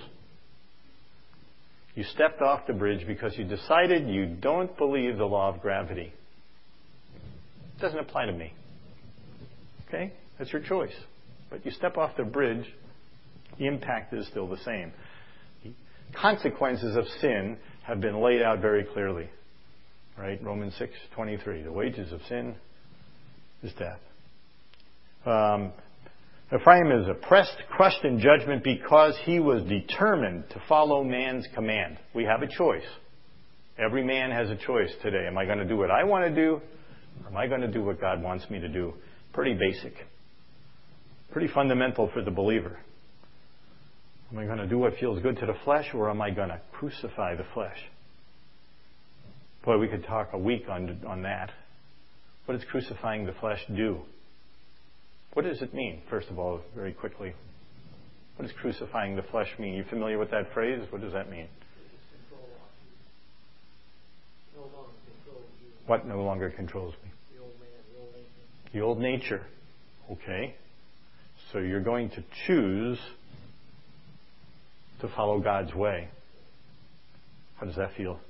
You stepped off the bridge because you decided you don't believe the law of gravity. It doesn't apply to me. Okay? That's your choice. But you step off the bridge, the impact is still the same. The consequences of sin have been laid out very clearly. Right? Romans six twenty-three. The wages of sin is death. Um, Ephraim is oppressed, crushed in judgment because he was determined to follow man's command. We have a choice. Every man has a choice today. Am I going to do what I want to do? Or am I going to do what God wants me to do? Pretty basic. Pretty fundamental for the believer. Am I going to do what feels good to the flesh, or am I going to crucify the flesh? Boy, we could talk a week on, on that. What does crucifying the flesh do? What does it mean, first of all, very quickly? What does crucifying the flesh mean? You familiar with that phrase? What does that mean? What no longer controls me? The old man, the old nature. The old nature. Okay. So you're going to choose to follow God's way. How does that feel?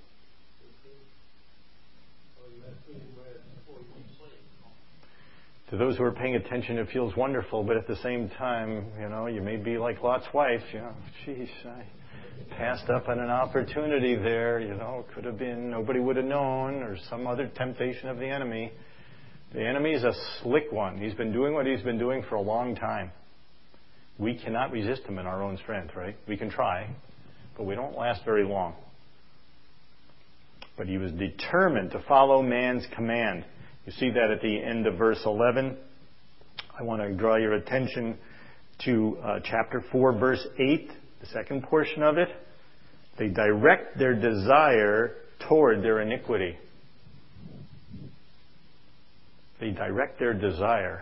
To those who are paying attention, it feels wonderful, but at the same time, you know, you may be like Lot's wife, you know, geez, I passed up on an opportunity there, you know, could have been, nobody would have known, or some other temptation of the enemy. The enemy is a slick one. He's been doing what he's been doing for a long time. We cannot resist him in our own strength, right? We can try, but we don't last very long. But he was determined to follow man's command. You see that at the end of verse eleven. I want to draw your attention to uh, chapter four, verse eight, the second portion of it. They direct their desire toward their iniquity. They direct their desire.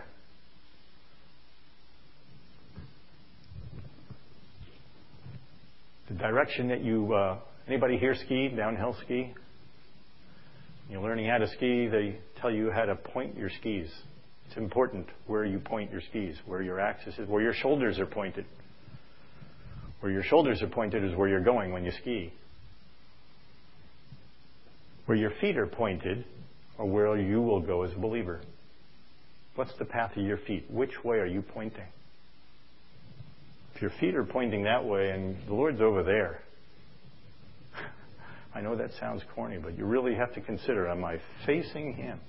The direction that you, uh, anybody here ski, downhill ski? You're learning how to ski, they tell you how to point your skis. It's important where you point your skis, where your axis is, where your shoulders are pointed. Where your shoulders are pointed is where you're going when you ski. Where your feet are pointed or where you will go as a believer. What's the path of your feet? Which way are you pointing? If your feet are pointing that way and the Lord's over there, I know that sounds corny, but you really have to consider, am I facing Him?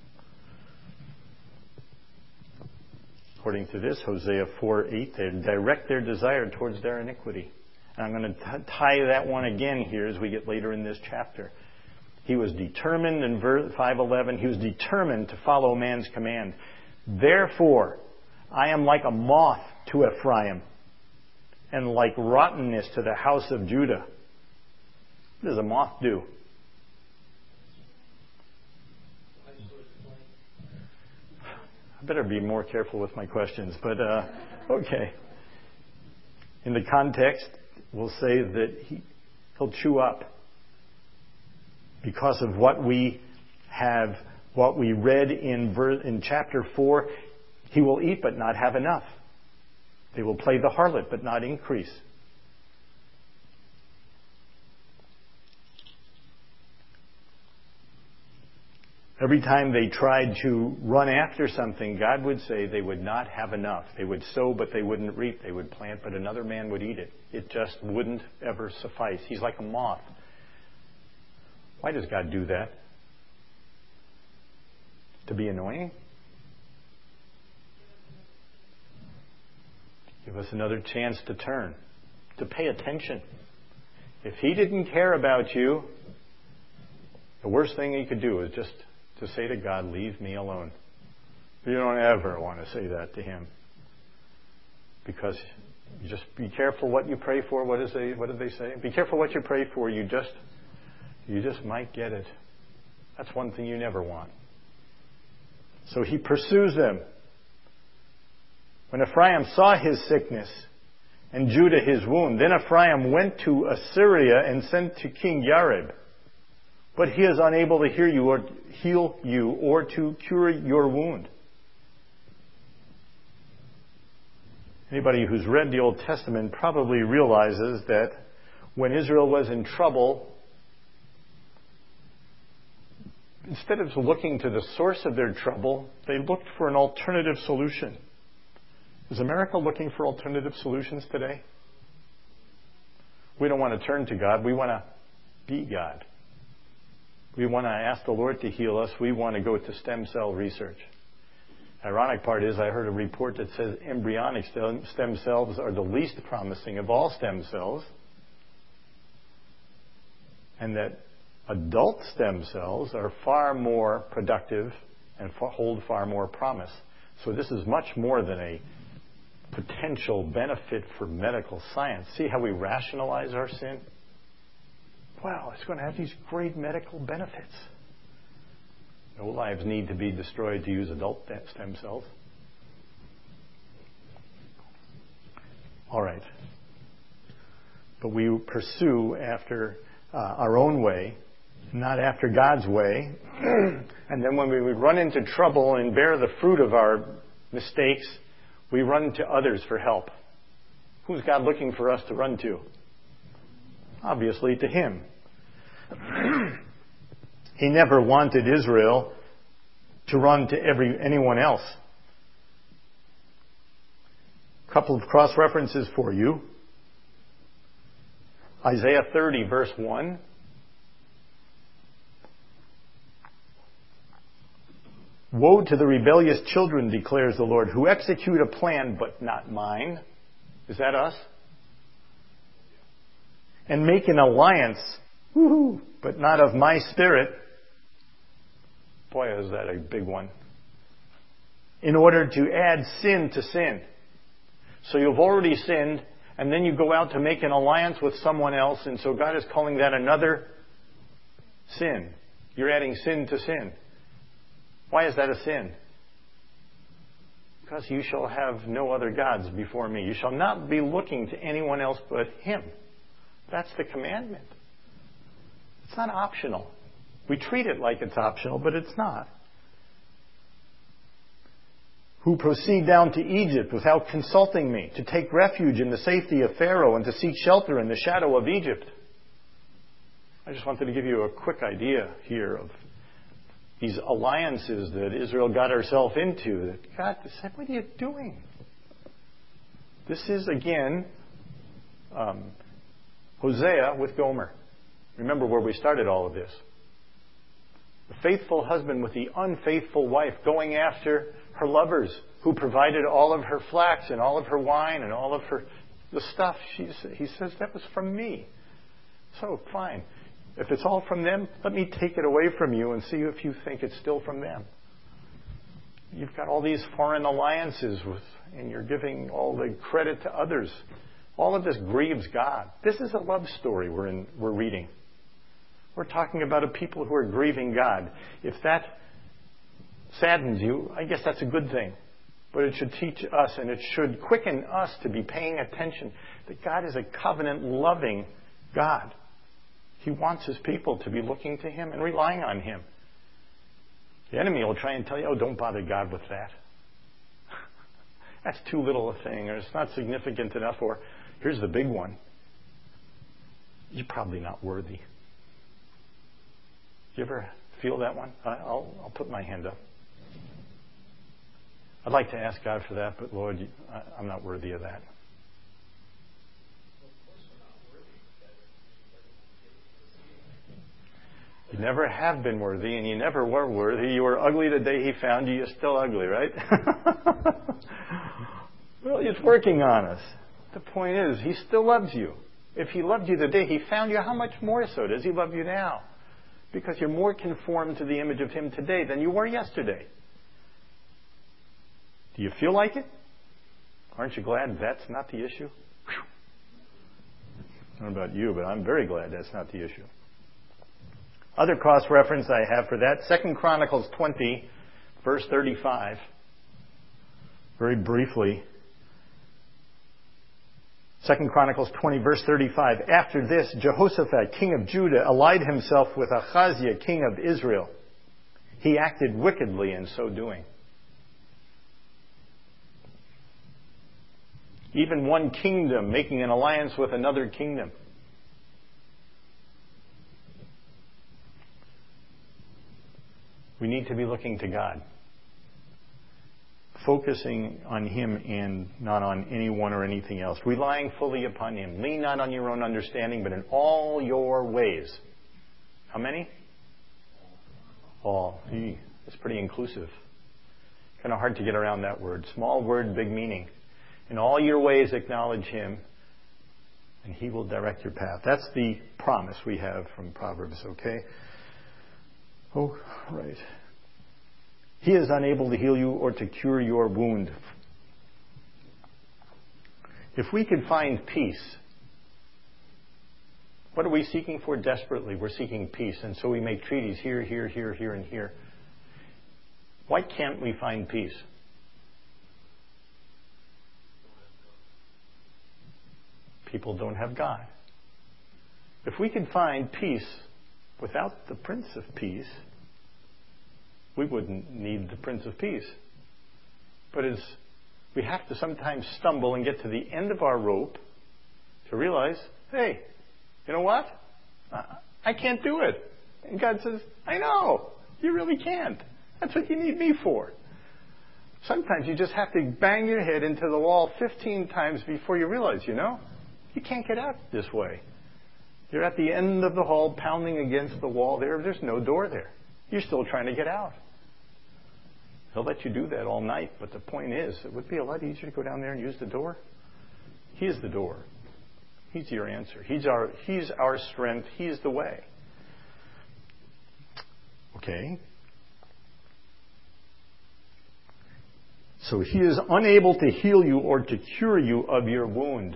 According to this, Hosea four eight, they direct their desire towards their iniquity. And I'm going to t- tie that one again here as we get later in this chapter. He was determined in verse five eleven, he was determined to follow man's command. Therefore, I am like a moth to Ephraim, and like rottenness to the house of Judah. What does a moth do? I better be more careful with my questions, but uh, okay. In the context, we'll say that he, he'll chew up. Because of what we have, what we read in, ver- in chapter four, he will eat but not have enough. They will play the harlot but not increase. Every time they tried to run after something, God would say they would not have enough. They would sow, but they wouldn't reap. They would plant, but another man would eat it. It just wouldn't ever suffice. He's like a moth. Why does God do that? To be annoying? Give us another chance to turn, to pay attention. If He didn't care about you, the worst thing He could do is just to say to God, leave me alone. You don't ever want to say that to Him. Because you just be careful what you pray for. What is they, what did they say? Be careful what you pray for. You just, you just might get it. That's one thing you never want. So He pursues them. When Ephraim saw his sickness and Judah his wound, then Ephraim went to Assyria and sent to King Yareb. But he is unable to hear you or heal you or to cure your wound. Anybody who's read the Old Testament probably realizes that when Israel was in trouble, instead of looking to the source of their trouble, they looked for an alternative solution. Is America looking for alternative solutions today? We don't want to turn to God. We want to be God. We want to ask the Lord to heal us. We want to go to stem cell research. Ironic part is I heard a report that says embryonic stem cells are the least promising of all stem cells, and that adult stem cells are far more productive and hold far more promise. So this is much more than a potential benefit for medical science. See how we rationalize our sin? Wow, it's going to have these great medical benefits. No lives need to be destroyed to use adult stem cells. All right. But we pursue after uh, our own way, not after God's way. And then when we run into trouble and bear the fruit of our mistakes, we run to others for help. Who's God looking for us to run to? Obviously to Him. He never wanted Israel to run to every anyone else. A couple of cross references for you. Isaiah thirty, verse one. Woe to the rebellious children, declares the Lord, who execute a plan but not mine. Is that us? And make an alliance, woo-hoo, but not of my spirit. Boy, is that a big one. In order to add sin to sin. So you've already sinned, and then you go out to make an alliance with someone else, and so God is calling that another sin. You're adding sin to sin. Why is that a sin? Because you shall have no other gods before me. You shall not be looking to anyone else but Him. That's the commandment. It's not optional. We treat it like it's optional, but it's not. Who proceed down to Egypt without consulting me, to take refuge in the safety of Pharaoh and to seek shelter in the shadow of Egypt. I just wanted to give you a quick idea here of these alliances that Israel got herself into. That God said, what are you doing? This is, again, um, Hosea with Gomer. Remember where we started all of this. The faithful husband with the unfaithful wife going after her lovers who provided all of her flax and all of her wine and all of her the stuff. She's, he says, that was from me. So, fine. If it's all from them, let me take it away from you and see if you think it's still from them. You've got all these foreign alliances with, and you're giving all the credit to others. All of this grieves God. This is a love story we're in, we're reading. We're talking about a people who are grieving God. If that saddens you, I guess that's a good thing. But it should teach us and it should quicken us to be paying attention that God is a covenant-loving God. He wants His people to be looking to Him and relying on Him. The enemy will try and tell you, oh, don't bother God with that. That's too little a thing, or it's not significant enough, or here's the big one. You're probably not worthy. You ever feel that one? I'll, I'll put my hand up. I'd like to ask God for that, but Lord, I'm not worthy of that. You never have been worthy, and you never were worthy. You were ugly the day He found you. You're still ugly, right? Well, He's working on us. The point is, He still loves you. If He loved you the day He found you, how much more so does He love you now? Because you're more conformed to the image of Him today than you were yesterday. Do you feel like it? Aren't you glad that's not the issue? Whew. I don't know about you, but I'm very glad that's not the issue. Other cross-reference I have for that, Second Chronicles twenty, verse thirty-five. Very briefly. Second Chronicles twenty, verse thirty-five. After this, Jehoshaphat, king of Judah, allied himself with Ahaziah, king of Israel. He acted wickedly in so doing. Even one kingdom making an alliance with another kingdom. We need to be looking to God. Focusing on Him and not on anyone or anything else. Relying fully upon Him. Lean not on your own understanding, but in all your ways. How many? All. Gee, that's pretty inclusive. Kind of hard to get around that word. Small word, big meaning. In all your ways acknowledge Him, and He will direct your path. That's the promise we have from Proverbs, okay? Oh, right. He is unable to heal you or to cure your wound. If we could find peace, what are we seeking for desperately? We're seeking peace, and so we make treaties here, here, here, here, and here. Why can't we find peace? People don't have God. If we could find peace without the Prince of Peace, we wouldn't need the Prince of Peace. But as we have to sometimes stumble and get to the end of our rope to realize, hey, you know what? I can't do it. And God says, I know. You really can't. That's what you need me for. Sometimes you just have to bang your head into the wall fifteen times before you realize, you know, you can't get out this way. You're at the end of the hall pounding against the wall there. There's no door there. You're still trying to get out. He'll let you do that all night, but the point is, it would be a lot easier to go down there and use the door. He is the door. He's your answer. He's our, he's our strength. He's the way. Okay. So He is unable to heal you or to cure you of your wound.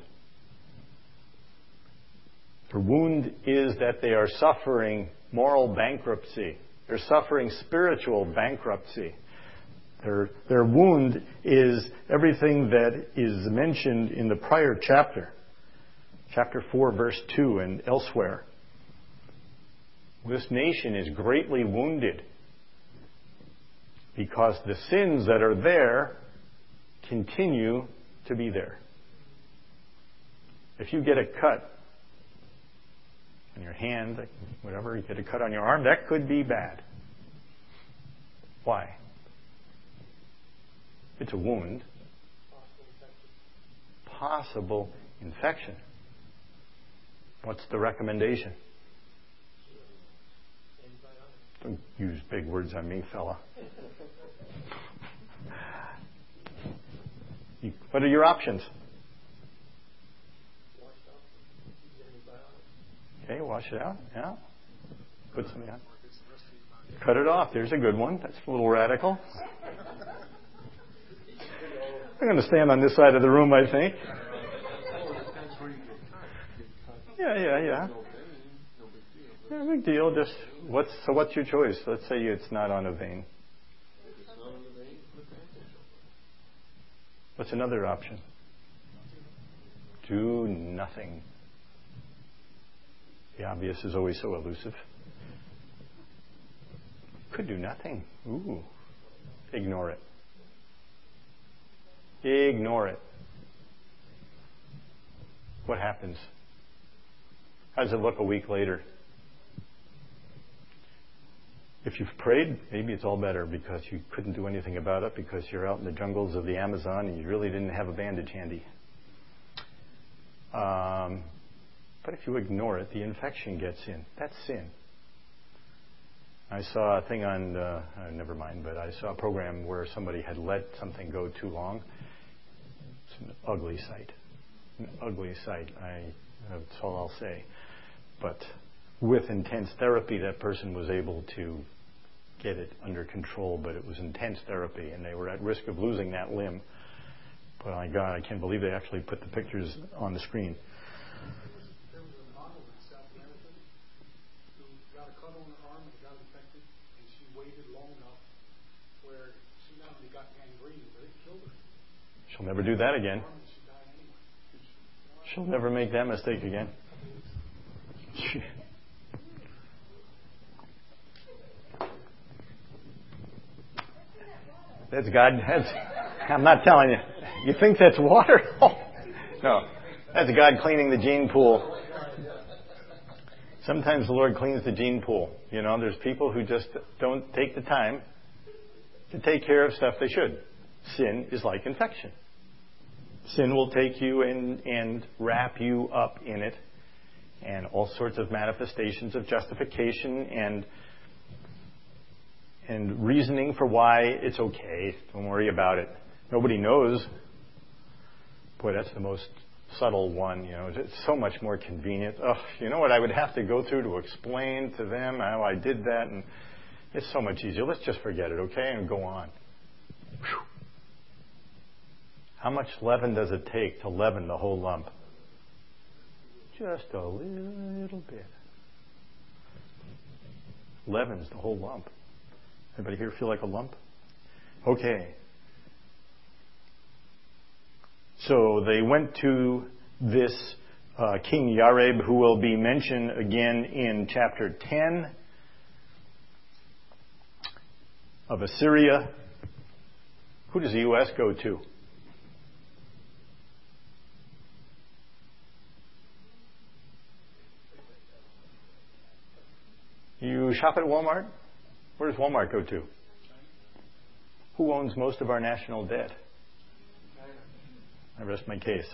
Their wound is that they are suffering moral bankruptcy. They're suffering spiritual bankruptcy. Their, their wound is everything that is mentioned in the prior chapter. Chapter four, verse two, and elsewhere. This nation is greatly wounded because the sins that are there continue to be there. If you get a cut on your hand, whatever, you get a cut on your arm, that could be bad. Why? It's a wound. Possible infection. What's the recommendation? Don't use big words on me, fella. You, what are your options? Okay, wash it out. Yeah. Put something on. Cut it off. There's a good one. That's a little radical. I'm going to stand on this side of the room, I think. Yeah, yeah, yeah. No big deal. Just what's so? What's your choice? Let's say it's not on a vein. What's another option? Do nothing. The obvious is always so elusive. Could do nothing. Ooh. Ignore it. Ignore it. What happens? How does it look a week later? If you've prayed, maybe it's all better because you couldn't do anything about it because you're out in the jungles of the Amazon and you really didn't have a bandage handy. Um, but if you ignore it, the infection gets in. That's sin. I saw a thing on, uh, uh, never mind, but I saw a program where somebody had let something go too long. It's an ugly sight. An ugly sight. I, that's all I'll say. But with intense therapy, that person was able to get it under control, but it was intense therapy, and they were at risk of losing that limb. But my God, I can't believe they actually put the pictures on the screen. There was a model in South America who got a cut on her arm and got infected, and she waited long enough where she not only got gangrene, but it killed her. She'll never do that again. She died anyway. She'll never make that mistake again. That's God. That's, I'm not telling you. You think that's water? Oh, no. That's God cleaning the gene pool. Sometimes the Lord cleans the gene pool. You know, there's people who just don't take the time to take care of stuff they should. Sin is like infection. Sin will take you in and wrap you up in it. And all sorts of manifestations of justification and and reasoning for why it's okay. Don't worry about it. Nobody knows. Boy, that's the most subtle one. You know, it's so much more convenient. Oh, you know what I would have to go through to explain to them how I did that, and it's so much easier. Let's just forget it, okay, and go on. Whew. How much leaven does it take to leaven the whole lump? Just a little bit. Leavens the whole lump. Anybody here feel like a lump? Okay. So they went to this uh, King Yareb, who will be mentioned again in chapter ten of Assyria. Who does the U S go to? You shop at Walmart? Where does Walmart go to? Who owns most of our national debt? I rest my case.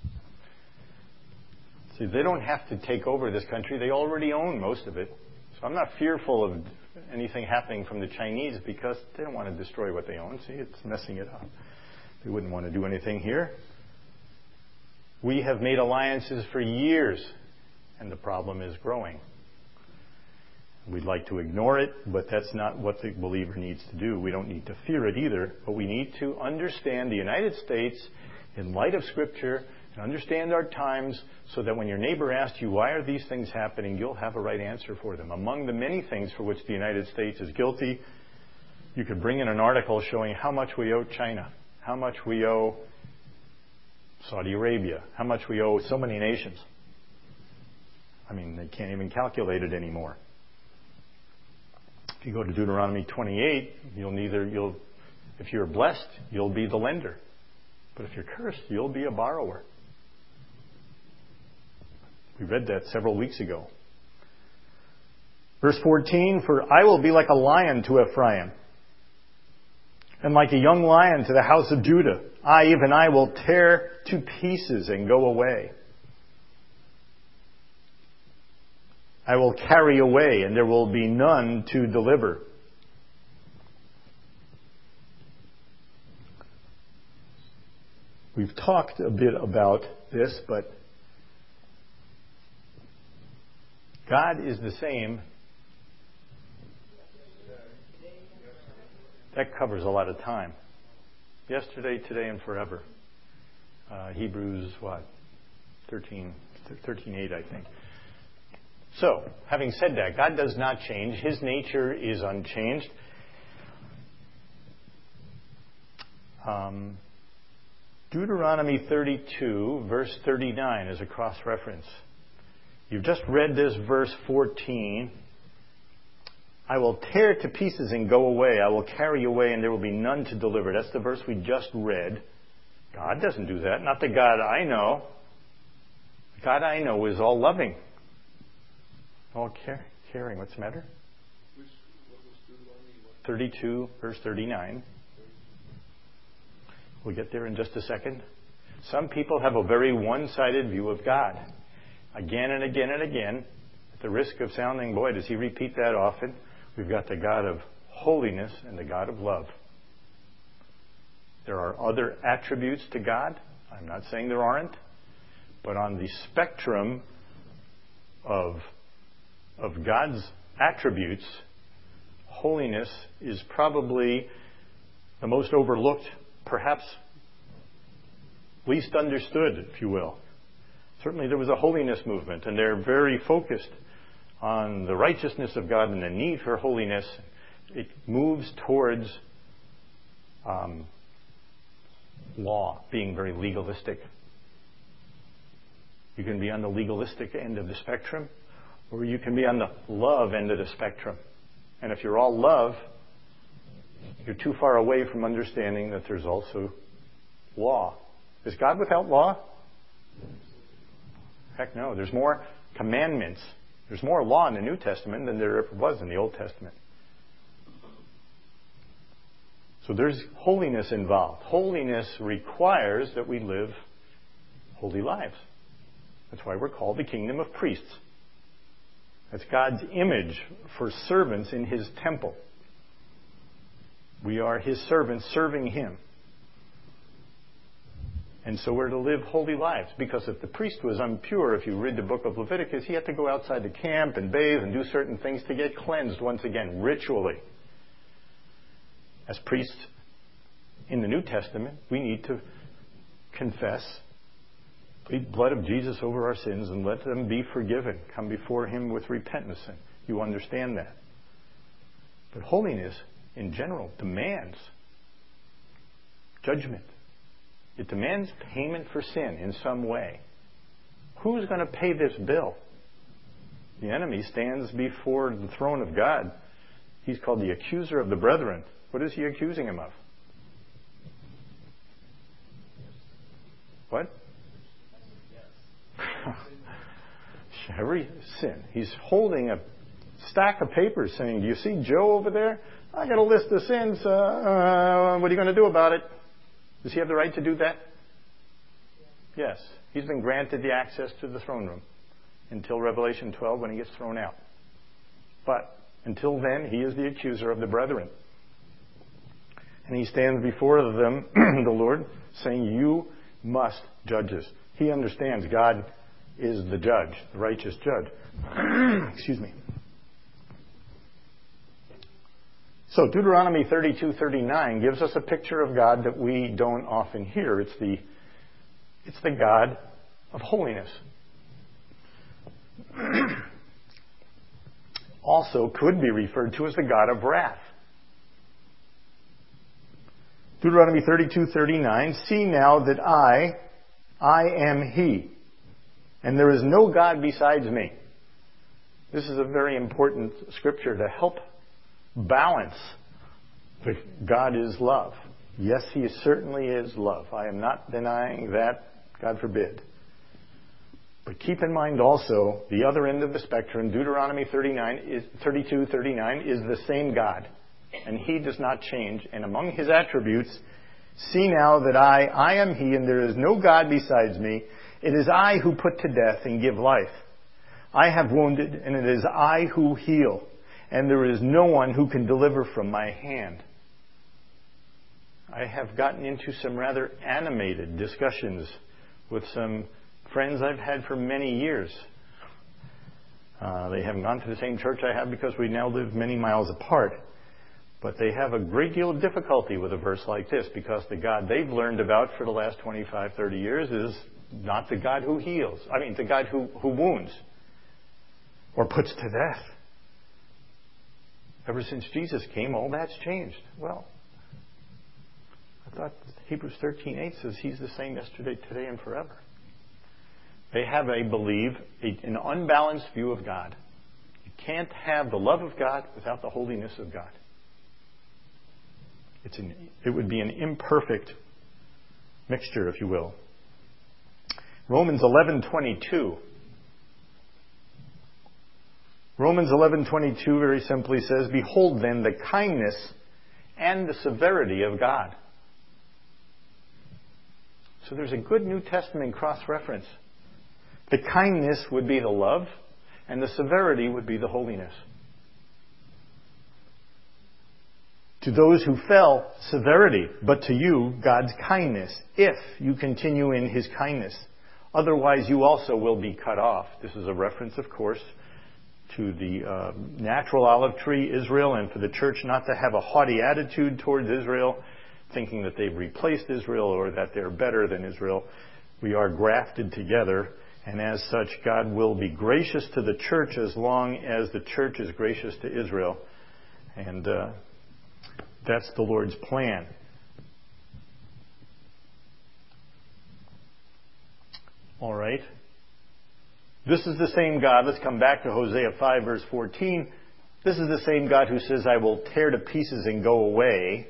See, they don't have to take over this country. They already own most of it. So I'm not fearful of anything happening from the Chinese because they don't want to destroy what they own. See, it's messing it up. They wouldn't want to do anything here. We have made alliances for years, and the problem is growing. We'd like to ignore it, but that's not what the believer needs to do. We don't need to fear it either, but we need to understand the United States in light of Scripture and understand our times so that when your neighbor asks you, why are these things happening, you'll have a right answer for them. Among the many things for which the United States is guilty, you could bring in an article showing how much we owe China, how much we owe Saudi Arabia, how much we owe so many nations. I mean, they can't even calculate it anymore. If you go to Deuteronomy twenty-eight, you'll neither, you'll, if you're blessed, you'll be the lender. But if you're cursed, you'll be a borrower. We read that several weeks ago. Verse fourteen, for I will be like a lion to Ephraim, and like a young lion to the house of Judah. I, even I, will tear to pieces and go away. I will carry away, and there will be none to deliver. We've talked a bit about this, but God is the same. That covers a lot of time. Yesterday, today, and forever. Uh, Hebrews, what? thirteen, thirteen eight, I think. So, having said that, God does not change. His nature is unchanged. Um, Deuteronomy thirty-two, verse thirty-nine is a cross-reference. You've just read this verse fourteen. I will tear to pieces and go away. I will carry away and there will be none to deliver. That's the verse we just read. God doesn't do that. Not the God I know. The God I know is all loving. All care, caring. What's the matter? thirty-two, verse thirty-nine. We'll get there in just a second. Some people have a very one-sided view of God. Again and again and again, at the risk of sounding, boy, does he repeat that often? We've got the God of holiness and the God of love. There are other attributes to God. I'm not saying there aren't. But on the spectrum of, of God's attributes, holiness is probably the most overlooked, perhaps least understood, if you will. Certainly there was a holiness movement, and they're very focused on the righteousness of God and the need for holiness. It moves towards um, law being very legalistic. You can be on the legalistic end of the spectrum, or you can be on the love end of the spectrum. And if you're all love, you're too far away from understanding that there's also law. Is God without law? Heck no. There's more commandments. There's more law in the New Testament than there ever was in the Old Testament. So there's holiness involved. Holiness requires that we live holy lives. That's why we're called the kingdom of priests. That's God's image for servants in His temple. We are His servants serving Him. And so we're to live holy lives. Because if the priest was impure, if you read the book of Leviticus, he had to go outside the camp and bathe and do certain things to get cleansed once again, ritually. As priests in the New Testament, we need to confess, plead the blood of Jesus over our sins and let them be forgiven. Come before Him with repentance. And you understand that. But holiness, in general, demands judgment. It demands payment for sin in some way. Who's going to pay this bill? The enemy stands before the throne of God. He's called the accuser of the brethren. What is he accusing him of? What? Every sin. He's holding a stack of papers saying, do you see Joe over there? I got a list of sins. Uh, uh, what are you going to do about it? Does he have the right to do that? Yes. He's been granted the access to the throne room until Revelation twelve when he gets thrown out. But until then, he is the accuser of the brethren. And he stands before them, the Lord, saying, you must judge us. He understands God is the judge, the righteous judge. Excuse me. So Deuteronomy thirty-two thirty-nine gives us a picture of God that we don't often hear. It's the, it's the God of holiness. Also could be referred to as the God of wrath. Deuteronomy thirty-two thirty-nine, see now that I, I am He, and there is no God besides me. This is a very important scripture to help balance that God is love. Yes, He certainly is love. I am not denying that, God forbid. But keep in mind also, the other end of the spectrum, Deuteronomy thirty-nine is, thirty-two thirty-nine is the same God. And He does not change. And among His attributes, see now that I, I am He, and there is no God besides me. It is I who put to death and give life. I have wounded, and it is I who heal. And there is no one who can deliver from my hand. I have gotten into some rather animated discussions with some friends I've had for many years. Uh, they haven't gone to the same church I have because we now live many miles apart. But they have a great deal of difficulty with a verse like this because the God they've learned about for the last twenty-five, thirty years is not the God who heals. I mean, the God who, who wounds or puts to death. Ever since Jesus came, all that's changed. Well, I thought Hebrews thirteen eight says He's the same yesterday, today, and forever. They have, I believe, a, an unbalanced view of God. You can't have the love of God without the holiness of God. It's an, it would be an imperfect mixture, if you will. Romans eleven twenty-two. Romans eleven twenty-two very simply says, behold then the kindness and the severity of God. So there's a good New Testament cross-reference. The kindness would be the love, and the severity would be the holiness. To those who fell, severity, but to you, God's kindness, if you continue in His kindness. Otherwise, you also will be cut off. This is a reference, of course, to the uh, natural olive tree, Israel, and for the church not to have a haughty attitude towards Israel, thinking that they've replaced Israel or that they're better than Israel. We are grafted together, and as such, God will be gracious to the church as long as the church is gracious to Israel. And uh, that's the Lord's plan. All right. This is the same God. Let's come back to Hosea five, verse fourteen. This is the same God who says, I will tear to pieces and go away.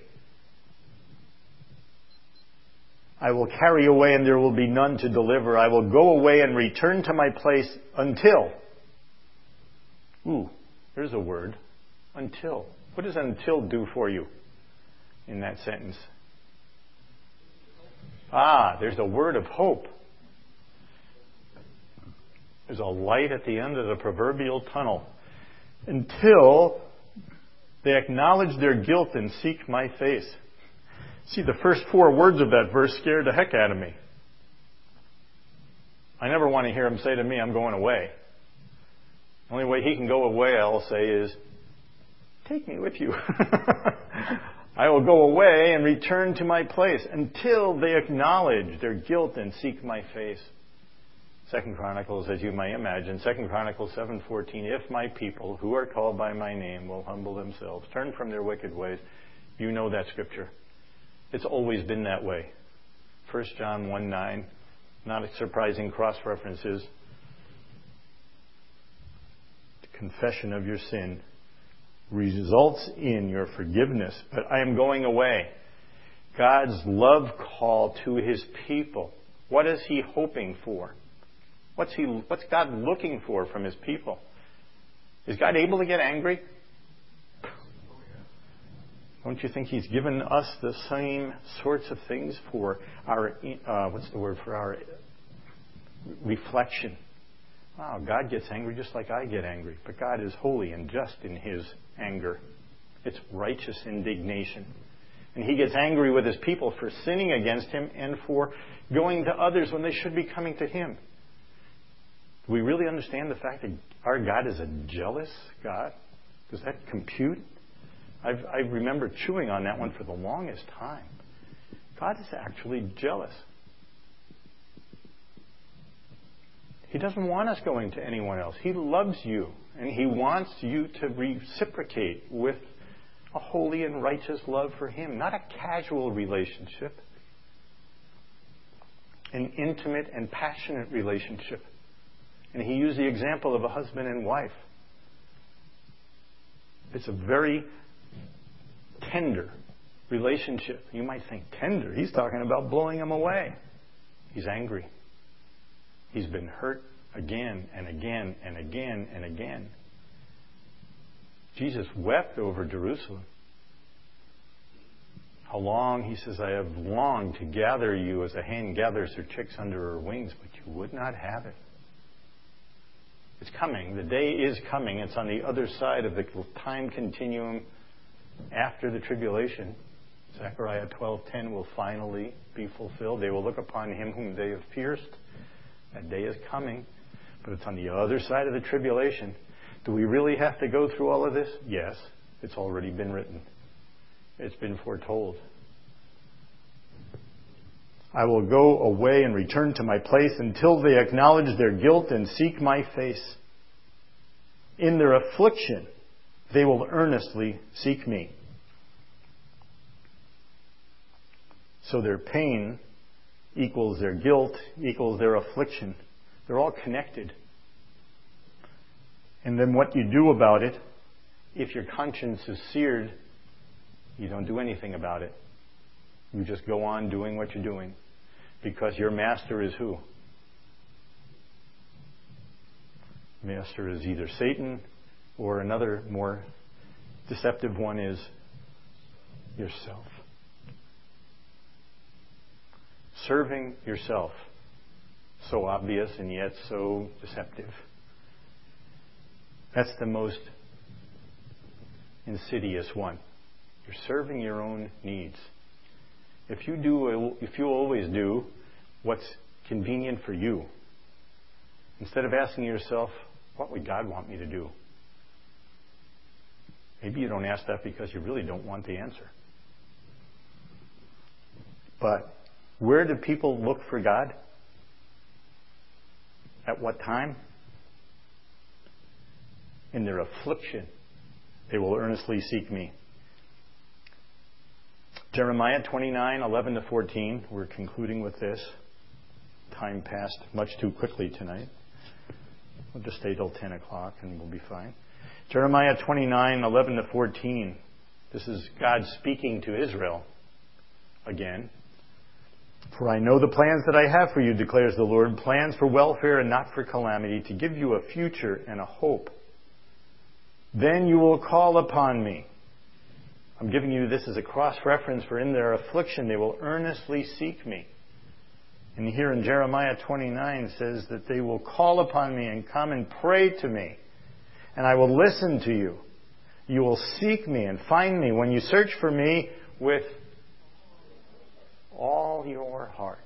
I will carry away and there will be none to deliver. I will go away and return to my place until. Ooh, there's a word. Until. What does until do for you in that sentence? Ah, there's a word of hope. There's a light at the end of the proverbial tunnel. Until they acknowledge their guilt and seek my face. See, the first four words of that verse scared the heck out of me. I never want to hear him say to me, I'm going away. The only way he can go away, I'll say, is, take me with you. I will go away and return to my place until they acknowledge their guilt and seek my face. Second Chronicles, as you may imagine, Second Chronicles seven fourteen, if my people who are called by my name will humble themselves, turn from their wicked ways. You know that scripture. It's always been that way. First John one nine, not a surprising cross-references. The confession of your sin results in your forgiveness. But I am going away. God's love call to His people. What is He hoping for? What's he? What's God looking for from His people? Is God able to get angry? Don't you think He's given us the same sorts of things for our, uh, what's the word, for our reflection? Wow, God gets angry just like I get angry. But God is holy and just in His anger. It's righteous indignation. And he gets angry with his people for sinning against him and for going to others when they should be coming to him. Do we really understand the fact that our God is a jealous God? Does that compute? I've, I remember chewing on that one for the longest time. God is actually jealous. He doesn't want us going to anyone else. He loves you, and He wants you to reciprocate with a holy and righteous love for Him, not a casual relationship, an intimate and passionate relationship. And He used the example of a husband and wife. It's a very tender relationship. You might think, tender? He's talking about blowing him away. He's angry. He's been hurt again and again and again and again. Jesus wept over Jerusalem. How long, He says, I have longed to gather you as a hen gathers her chicks under her wings, but you would not have it. It's coming. The day is coming. It's on the other side of the time continuum after the tribulation. Zechariah twelve ten will finally be fulfilled. They will look upon Him whom they have pierced. That day is coming, but it's on the other side of the tribulation. Do we really have to go through all of this? Yes. It's already been written. It's been foretold. I will go away and return to my place until they acknowledge their guilt and seek my face. In their affliction, they will earnestly seek me. So their pain equals their guilt, equals their affliction. They're all connected. And then what you do about it, if your conscience is seared, you don't do anything about it. You just go on doing what you're doing. Because your master is who? Master is either Satan, or another more deceptive one is yourself. Serving yourself. So obvious and yet so deceptive. That's the most insidious one. You're serving your own needs. If you do, if you always do what's convenient for you, instead of asking yourself, what would God want me to do? Maybe you don't ask that because you really don't want the answer. But where do people look for God? At what time? In their affliction, they will earnestly seek me. Jeremiah twenty-nine, eleven to fourteen. We're concluding with this. Time passed much too quickly tonight. We'll just stay till ten o'clock and we'll be fine. Jeremiah twenty-nine, eleven to fourteen. This is God speaking to Israel again. For I know the plans that I have for you, declares the Lord, plans for welfare and not for calamity, to give you a future and a hope. Then you will call upon me. I'm giving you this as a cross-reference, for in their affliction they will earnestly seek me. And here in Jeremiah twenty-nine says that they will call upon me and come and pray to me. And I will listen to you. You will seek me and find me when you search for me with all your heart.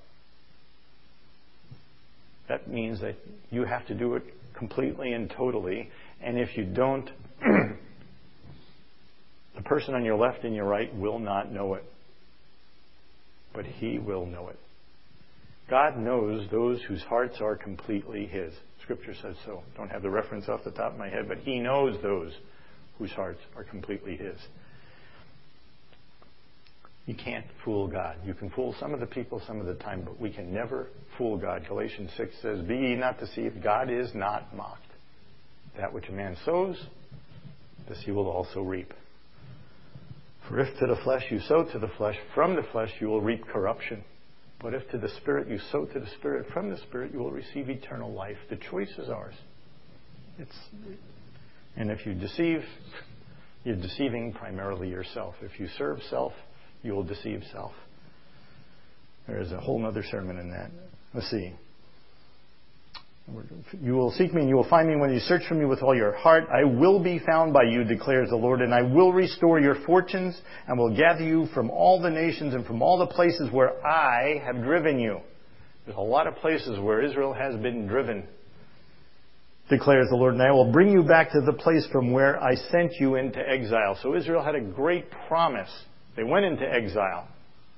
That means that you have to do it completely and totally. And if you don't, the person on your left and your right will not know it. But He will know it. God knows those whose hearts are completely His. Scripture says so. Don't have the reference off the top of my head, but He knows those whose hearts are completely His. You can't fool God. You can fool some of the people some of the time, but we can never fool God. Galatians six says, be ye not deceived. God is not mocked. That which a man sows, this he will also reap. For if to the flesh you sow to the flesh, from the flesh you will reap corruption. But if to the Spirit you sow to the Spirit, from the Spirit you will receive eternal life. The choice is ours. It's, and if you deceive, you're deceiving primarily yourself. If you serve self, you will deceive self. There is a whole other sermon in that. Let's see. You will seek me and you will find me when you search for me with all your heart. I will be found by you, declares the Lord, and I will restore your fortunes and will gather you from all the nations and from all the places where I have driven you. There's a lot of places where Israel has been driven, declares the Lord, and I will bring you back to the place from where I sent you into exile. So Israel had a great promise. They went into exile.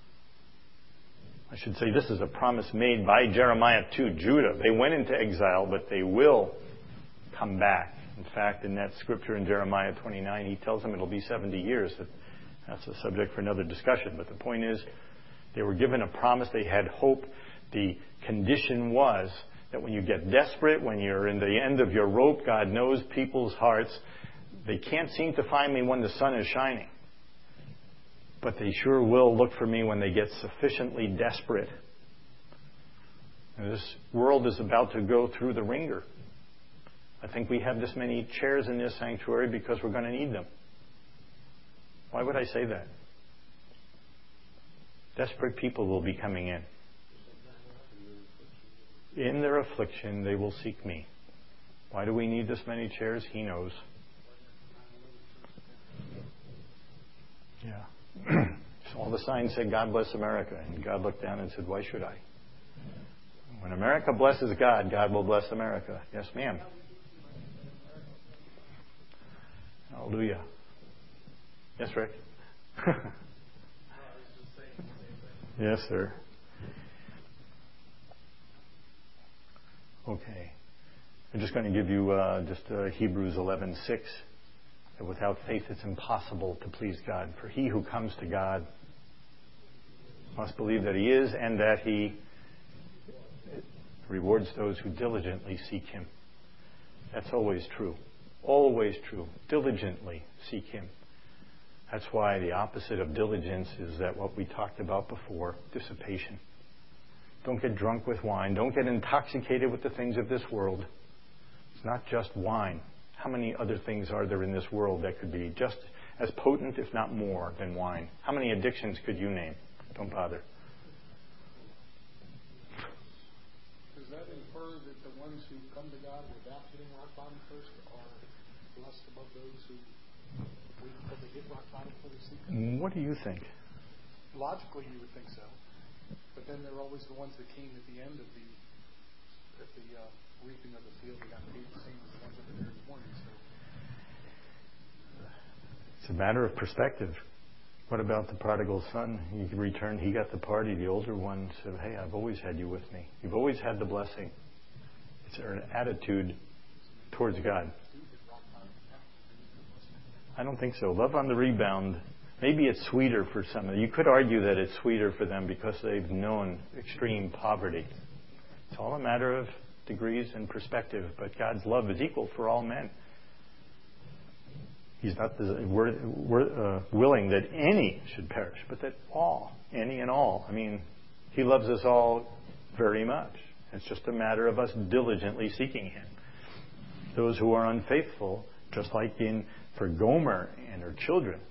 I should say this is a promise made by Jeremiah to Judah. They went into exile, but they will come back. In fact, in that scripture in Jeremiah twenty-nine, he tells them it'll be seventy years. That's a subject for another discussion. But the point is, they were given a promise. They had hope. The condition was that when you get desperate, when you're in the end of your rope, God knows people's hearts. They can't seem to find me when the sun is shining. But they sure will look for me when they get sufficiently desperate. And this world is about to go through the ringer. I think we have this many chairs in this sanctuary because we're going to need them. Why would I say that? Desperate people will be coming in. In their affliction, they will seek me. Why do we need this many chairs? He knows. Yeah. So all the signs said, God bless America. And God looked down and said, why should I? When America blesses God, God will bless America. Yes, ma'am. Hallelujah. Yes, Rick? Yes, sir. Okay. I'm just going to give you uh, just uh, Hebrews eleven six. That without faith it's impossible to please God. For he who comes to God must believe that he is and that he rewards those who diligently seek him. That's always true. Always true. Diligently seek him. That's why the opposite of diligence is that what we talked about before, dissipation. Don't get drunk with wine. Don't get intoxicated with the things of this world. It's not just wine. How many other things are there in this world that could be just as potent, if not more, than wine? How many addictions could you name? Don't bother. Does that infer that the ones who come to God without hitting rock bottom first are blessed above those who wait until they hit rock bottom before they seek Him? What do you think? Logically, you would think so. But then there are always the ones that came at the end of the at the uh, reaping of the field. They got paid the same as the ones that were there in the morning. So. It's a matter of perspective. What about the prodigal son? He returned, he got the party. The older one said, hey, I've always had you with me. You've always had the blessing. It's an attitude towards God. I don't think so. Love on the rebound. Maybe it's sweeter for some. You could argue that it's sweeter for them because they've known extreme poverty. It's all a matter of degrees and perspective. But God's love is equal for all men. He's not the, we're, we're, uh, willing that any should perish, but that all, any and all. I mean, He loves us all very much. It's just a matter of us diligently seeking Him. Those who are unfaithful, just like in for Gomer and her children,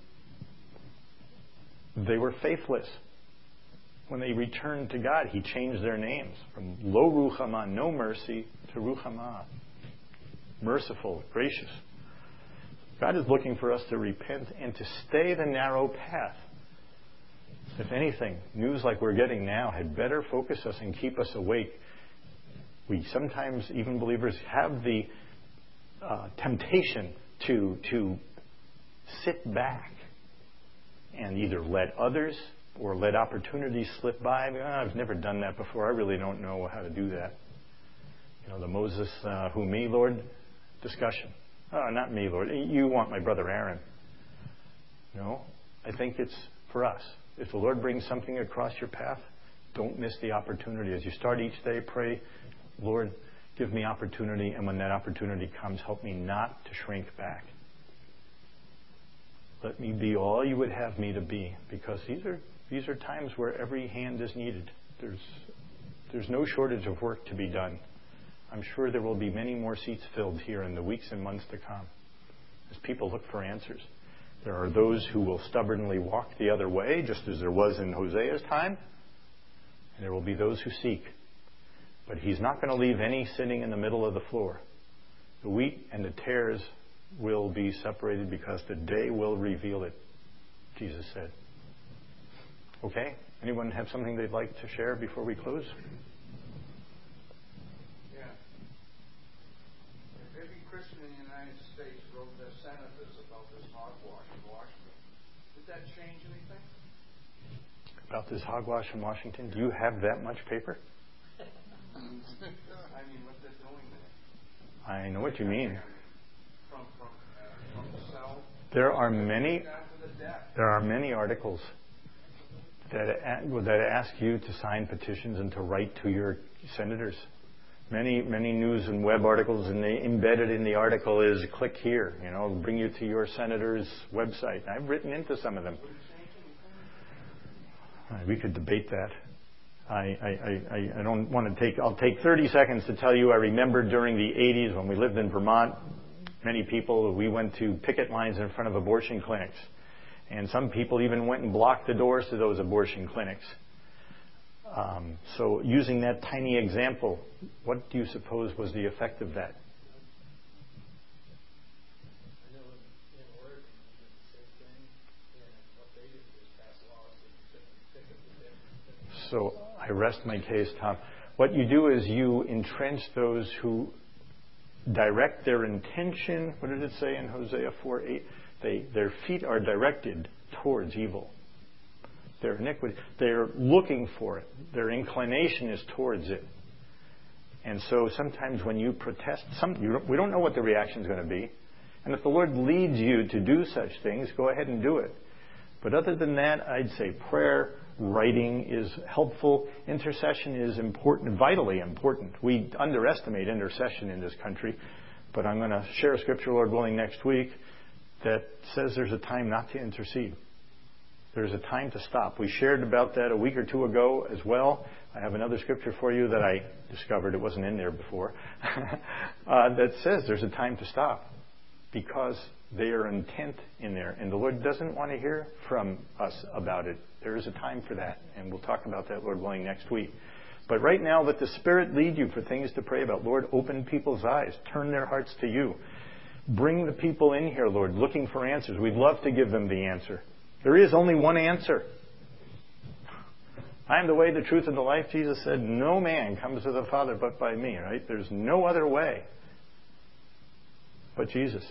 they were faithless. When they returned to God, He changed their names from Lo Ruchama, no mercy, to Ruchama, merciful, gracious. God is looking for us to repent and to stay the narrow path. If anything, news like we're getting now had better focus us and keep us awake. We sometimes, even believers, have the uh, temptation to, to sit back and either let others or let opportunities slip by. I mean, oh, I've never done that before. I really don't know how to do that. You know, the Moses, uh, who me, Lord, discussion. Oh, not me, Lord. You want my brother Aaron. No, I think it's for us. If the Lord brings something across your path, don't miss the opportunity. As you start each day, pray, Lord, give me opportunity. And when that opportunity comes, help me not to shrink back. Let me be all you would have me to be. Because these are these are times where every hand is needed. There's there's no shortage of work to be done. I'm sure there will be many more seats filled here in the weeks and months to come as people look for answers. There are those who will stubbornly walk the other way, just as there was in Hosea's time. And there will be those who seek. But He's not going to leave any sitting in the middle of the floor. The wheat and the tares will be separated because the day will reveal it, Jesus said. Okay? Anyone have something they'd like to share before we close? Yeah. If every Christian in the United States wrote their senators about this hogwash in Washington, would that change anything? About this hogwash in Washington? Do you have that much paper? I mean, what they're doing there. I know what you mean. From, from, uh, from the south. There are many. Down to the depth. There are many articles that that ask you to sign petitions and to write to your senators. Many many news and web articles, and they, embedded in the article is click here. You know, bring you to your senator's website. I've written into some of them. We could debate that. I, I, I, I don't want to take. I'll take thirty seconds to tell you. I remember during the eighties when we lived in Vermont, many people, we went to picket lines in front of abortion clinics. And some people even went and blocked the doors to those abortion clinics. Um, so using that tiny example, what do you suppose was the effect of that? I know in, in Oregon we did the same thing, and what they did was pass laws that you couldn't picket with them. So I rest my case, Tom. What you do is you entrench those who direct their intention. What did it say in Hosea four eight? They, their feet are directed towards evil. Their iniquity, they're looking for it. Their inclination is towards it. And so sometimes when you protest, some, you don't, we don't know what the reaction is going to be. And if the Lord leads you to do such things, go ahead and do it. But other than that, I'd say prayer, writing is helpful. Intercession is important, vitally important. We underestimate intercession in this country. But I'm going to share a scripture, Lord willing, next week that says there's a time not to intercede. There's a time to stop. We shared about that a week or two ago as well. I have another scripture for you that I discovered. It wasn't in there before. uh, that says there's a time to stop because they are intent in there. And the Lord doesn't want to hear from us about it. There is a time for that. And we'll talk about that, Lord willing, next week. But right now, let the Spirit lead you for things to pray about. Lord, open people's eyes. Turn their hearts to you. Bring the people in here, Lord, looking for answers. We'd love to give them the answer. There is only one answer. I am the way, the truth, and the life. Jesus said, no man comes to the Father but by me, right? There's no other way but Jesus.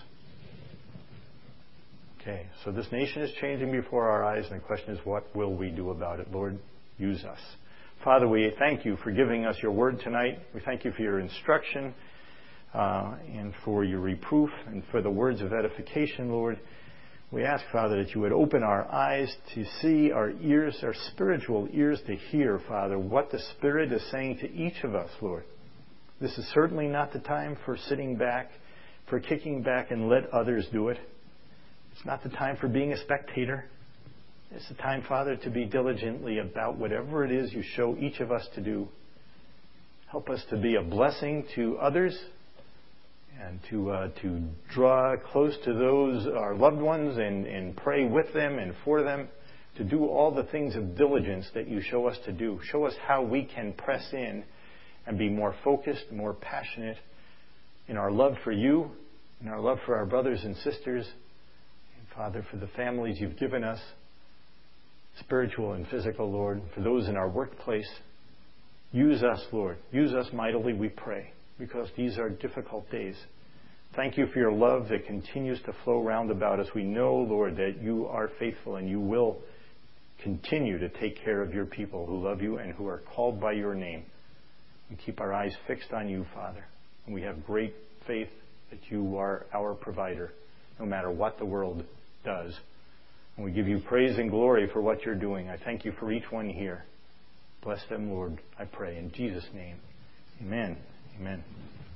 Okay, so this nation is changing before our eyes, and the question is, what will we do about it? Lord, use us. Father, we thank you for giving us your word tonight. We thank you for your instruction. Uh, and for your reproof and for the words of edification, Lord. We ask, Father, that you would open our eyes to see, our ears, our spiritual ears to hear, Father, what the Spirit is saying to each of us, Lord. This is certainly not the time for sitting back, for kicking back and let others do it. It's not the time for being a spectator. It's the time, Father, to be diligently about whatever it is you show each of us to do. Help us to be a blessing to others, and to uh, to draw close to those, our loved ones, and, and pray with them and for them, to do all the things of diligence that you show us to do. Show us how we can press in and be more focused, more passionate in our love for you, in our love for our brothers and sisters, and Father, for the families you've given us, spiritual and physical, Lord, for those in our workplace. Use us, Lord. Use us mightily, we pray, because these are difficult days. Thank you for your love that continues to flow round about us. We know, Lord, that you are faithful and you will continue to take care of your people who love you and who are called by your name. And keep our eyes fixed on you, Father. And we have great faith that you are our provider, no matter what the world does. And we give you praise and glory for what you're doing. I thank you for each one here. Bless them, Lord, I pray. In Jesus' name, amen. Amen.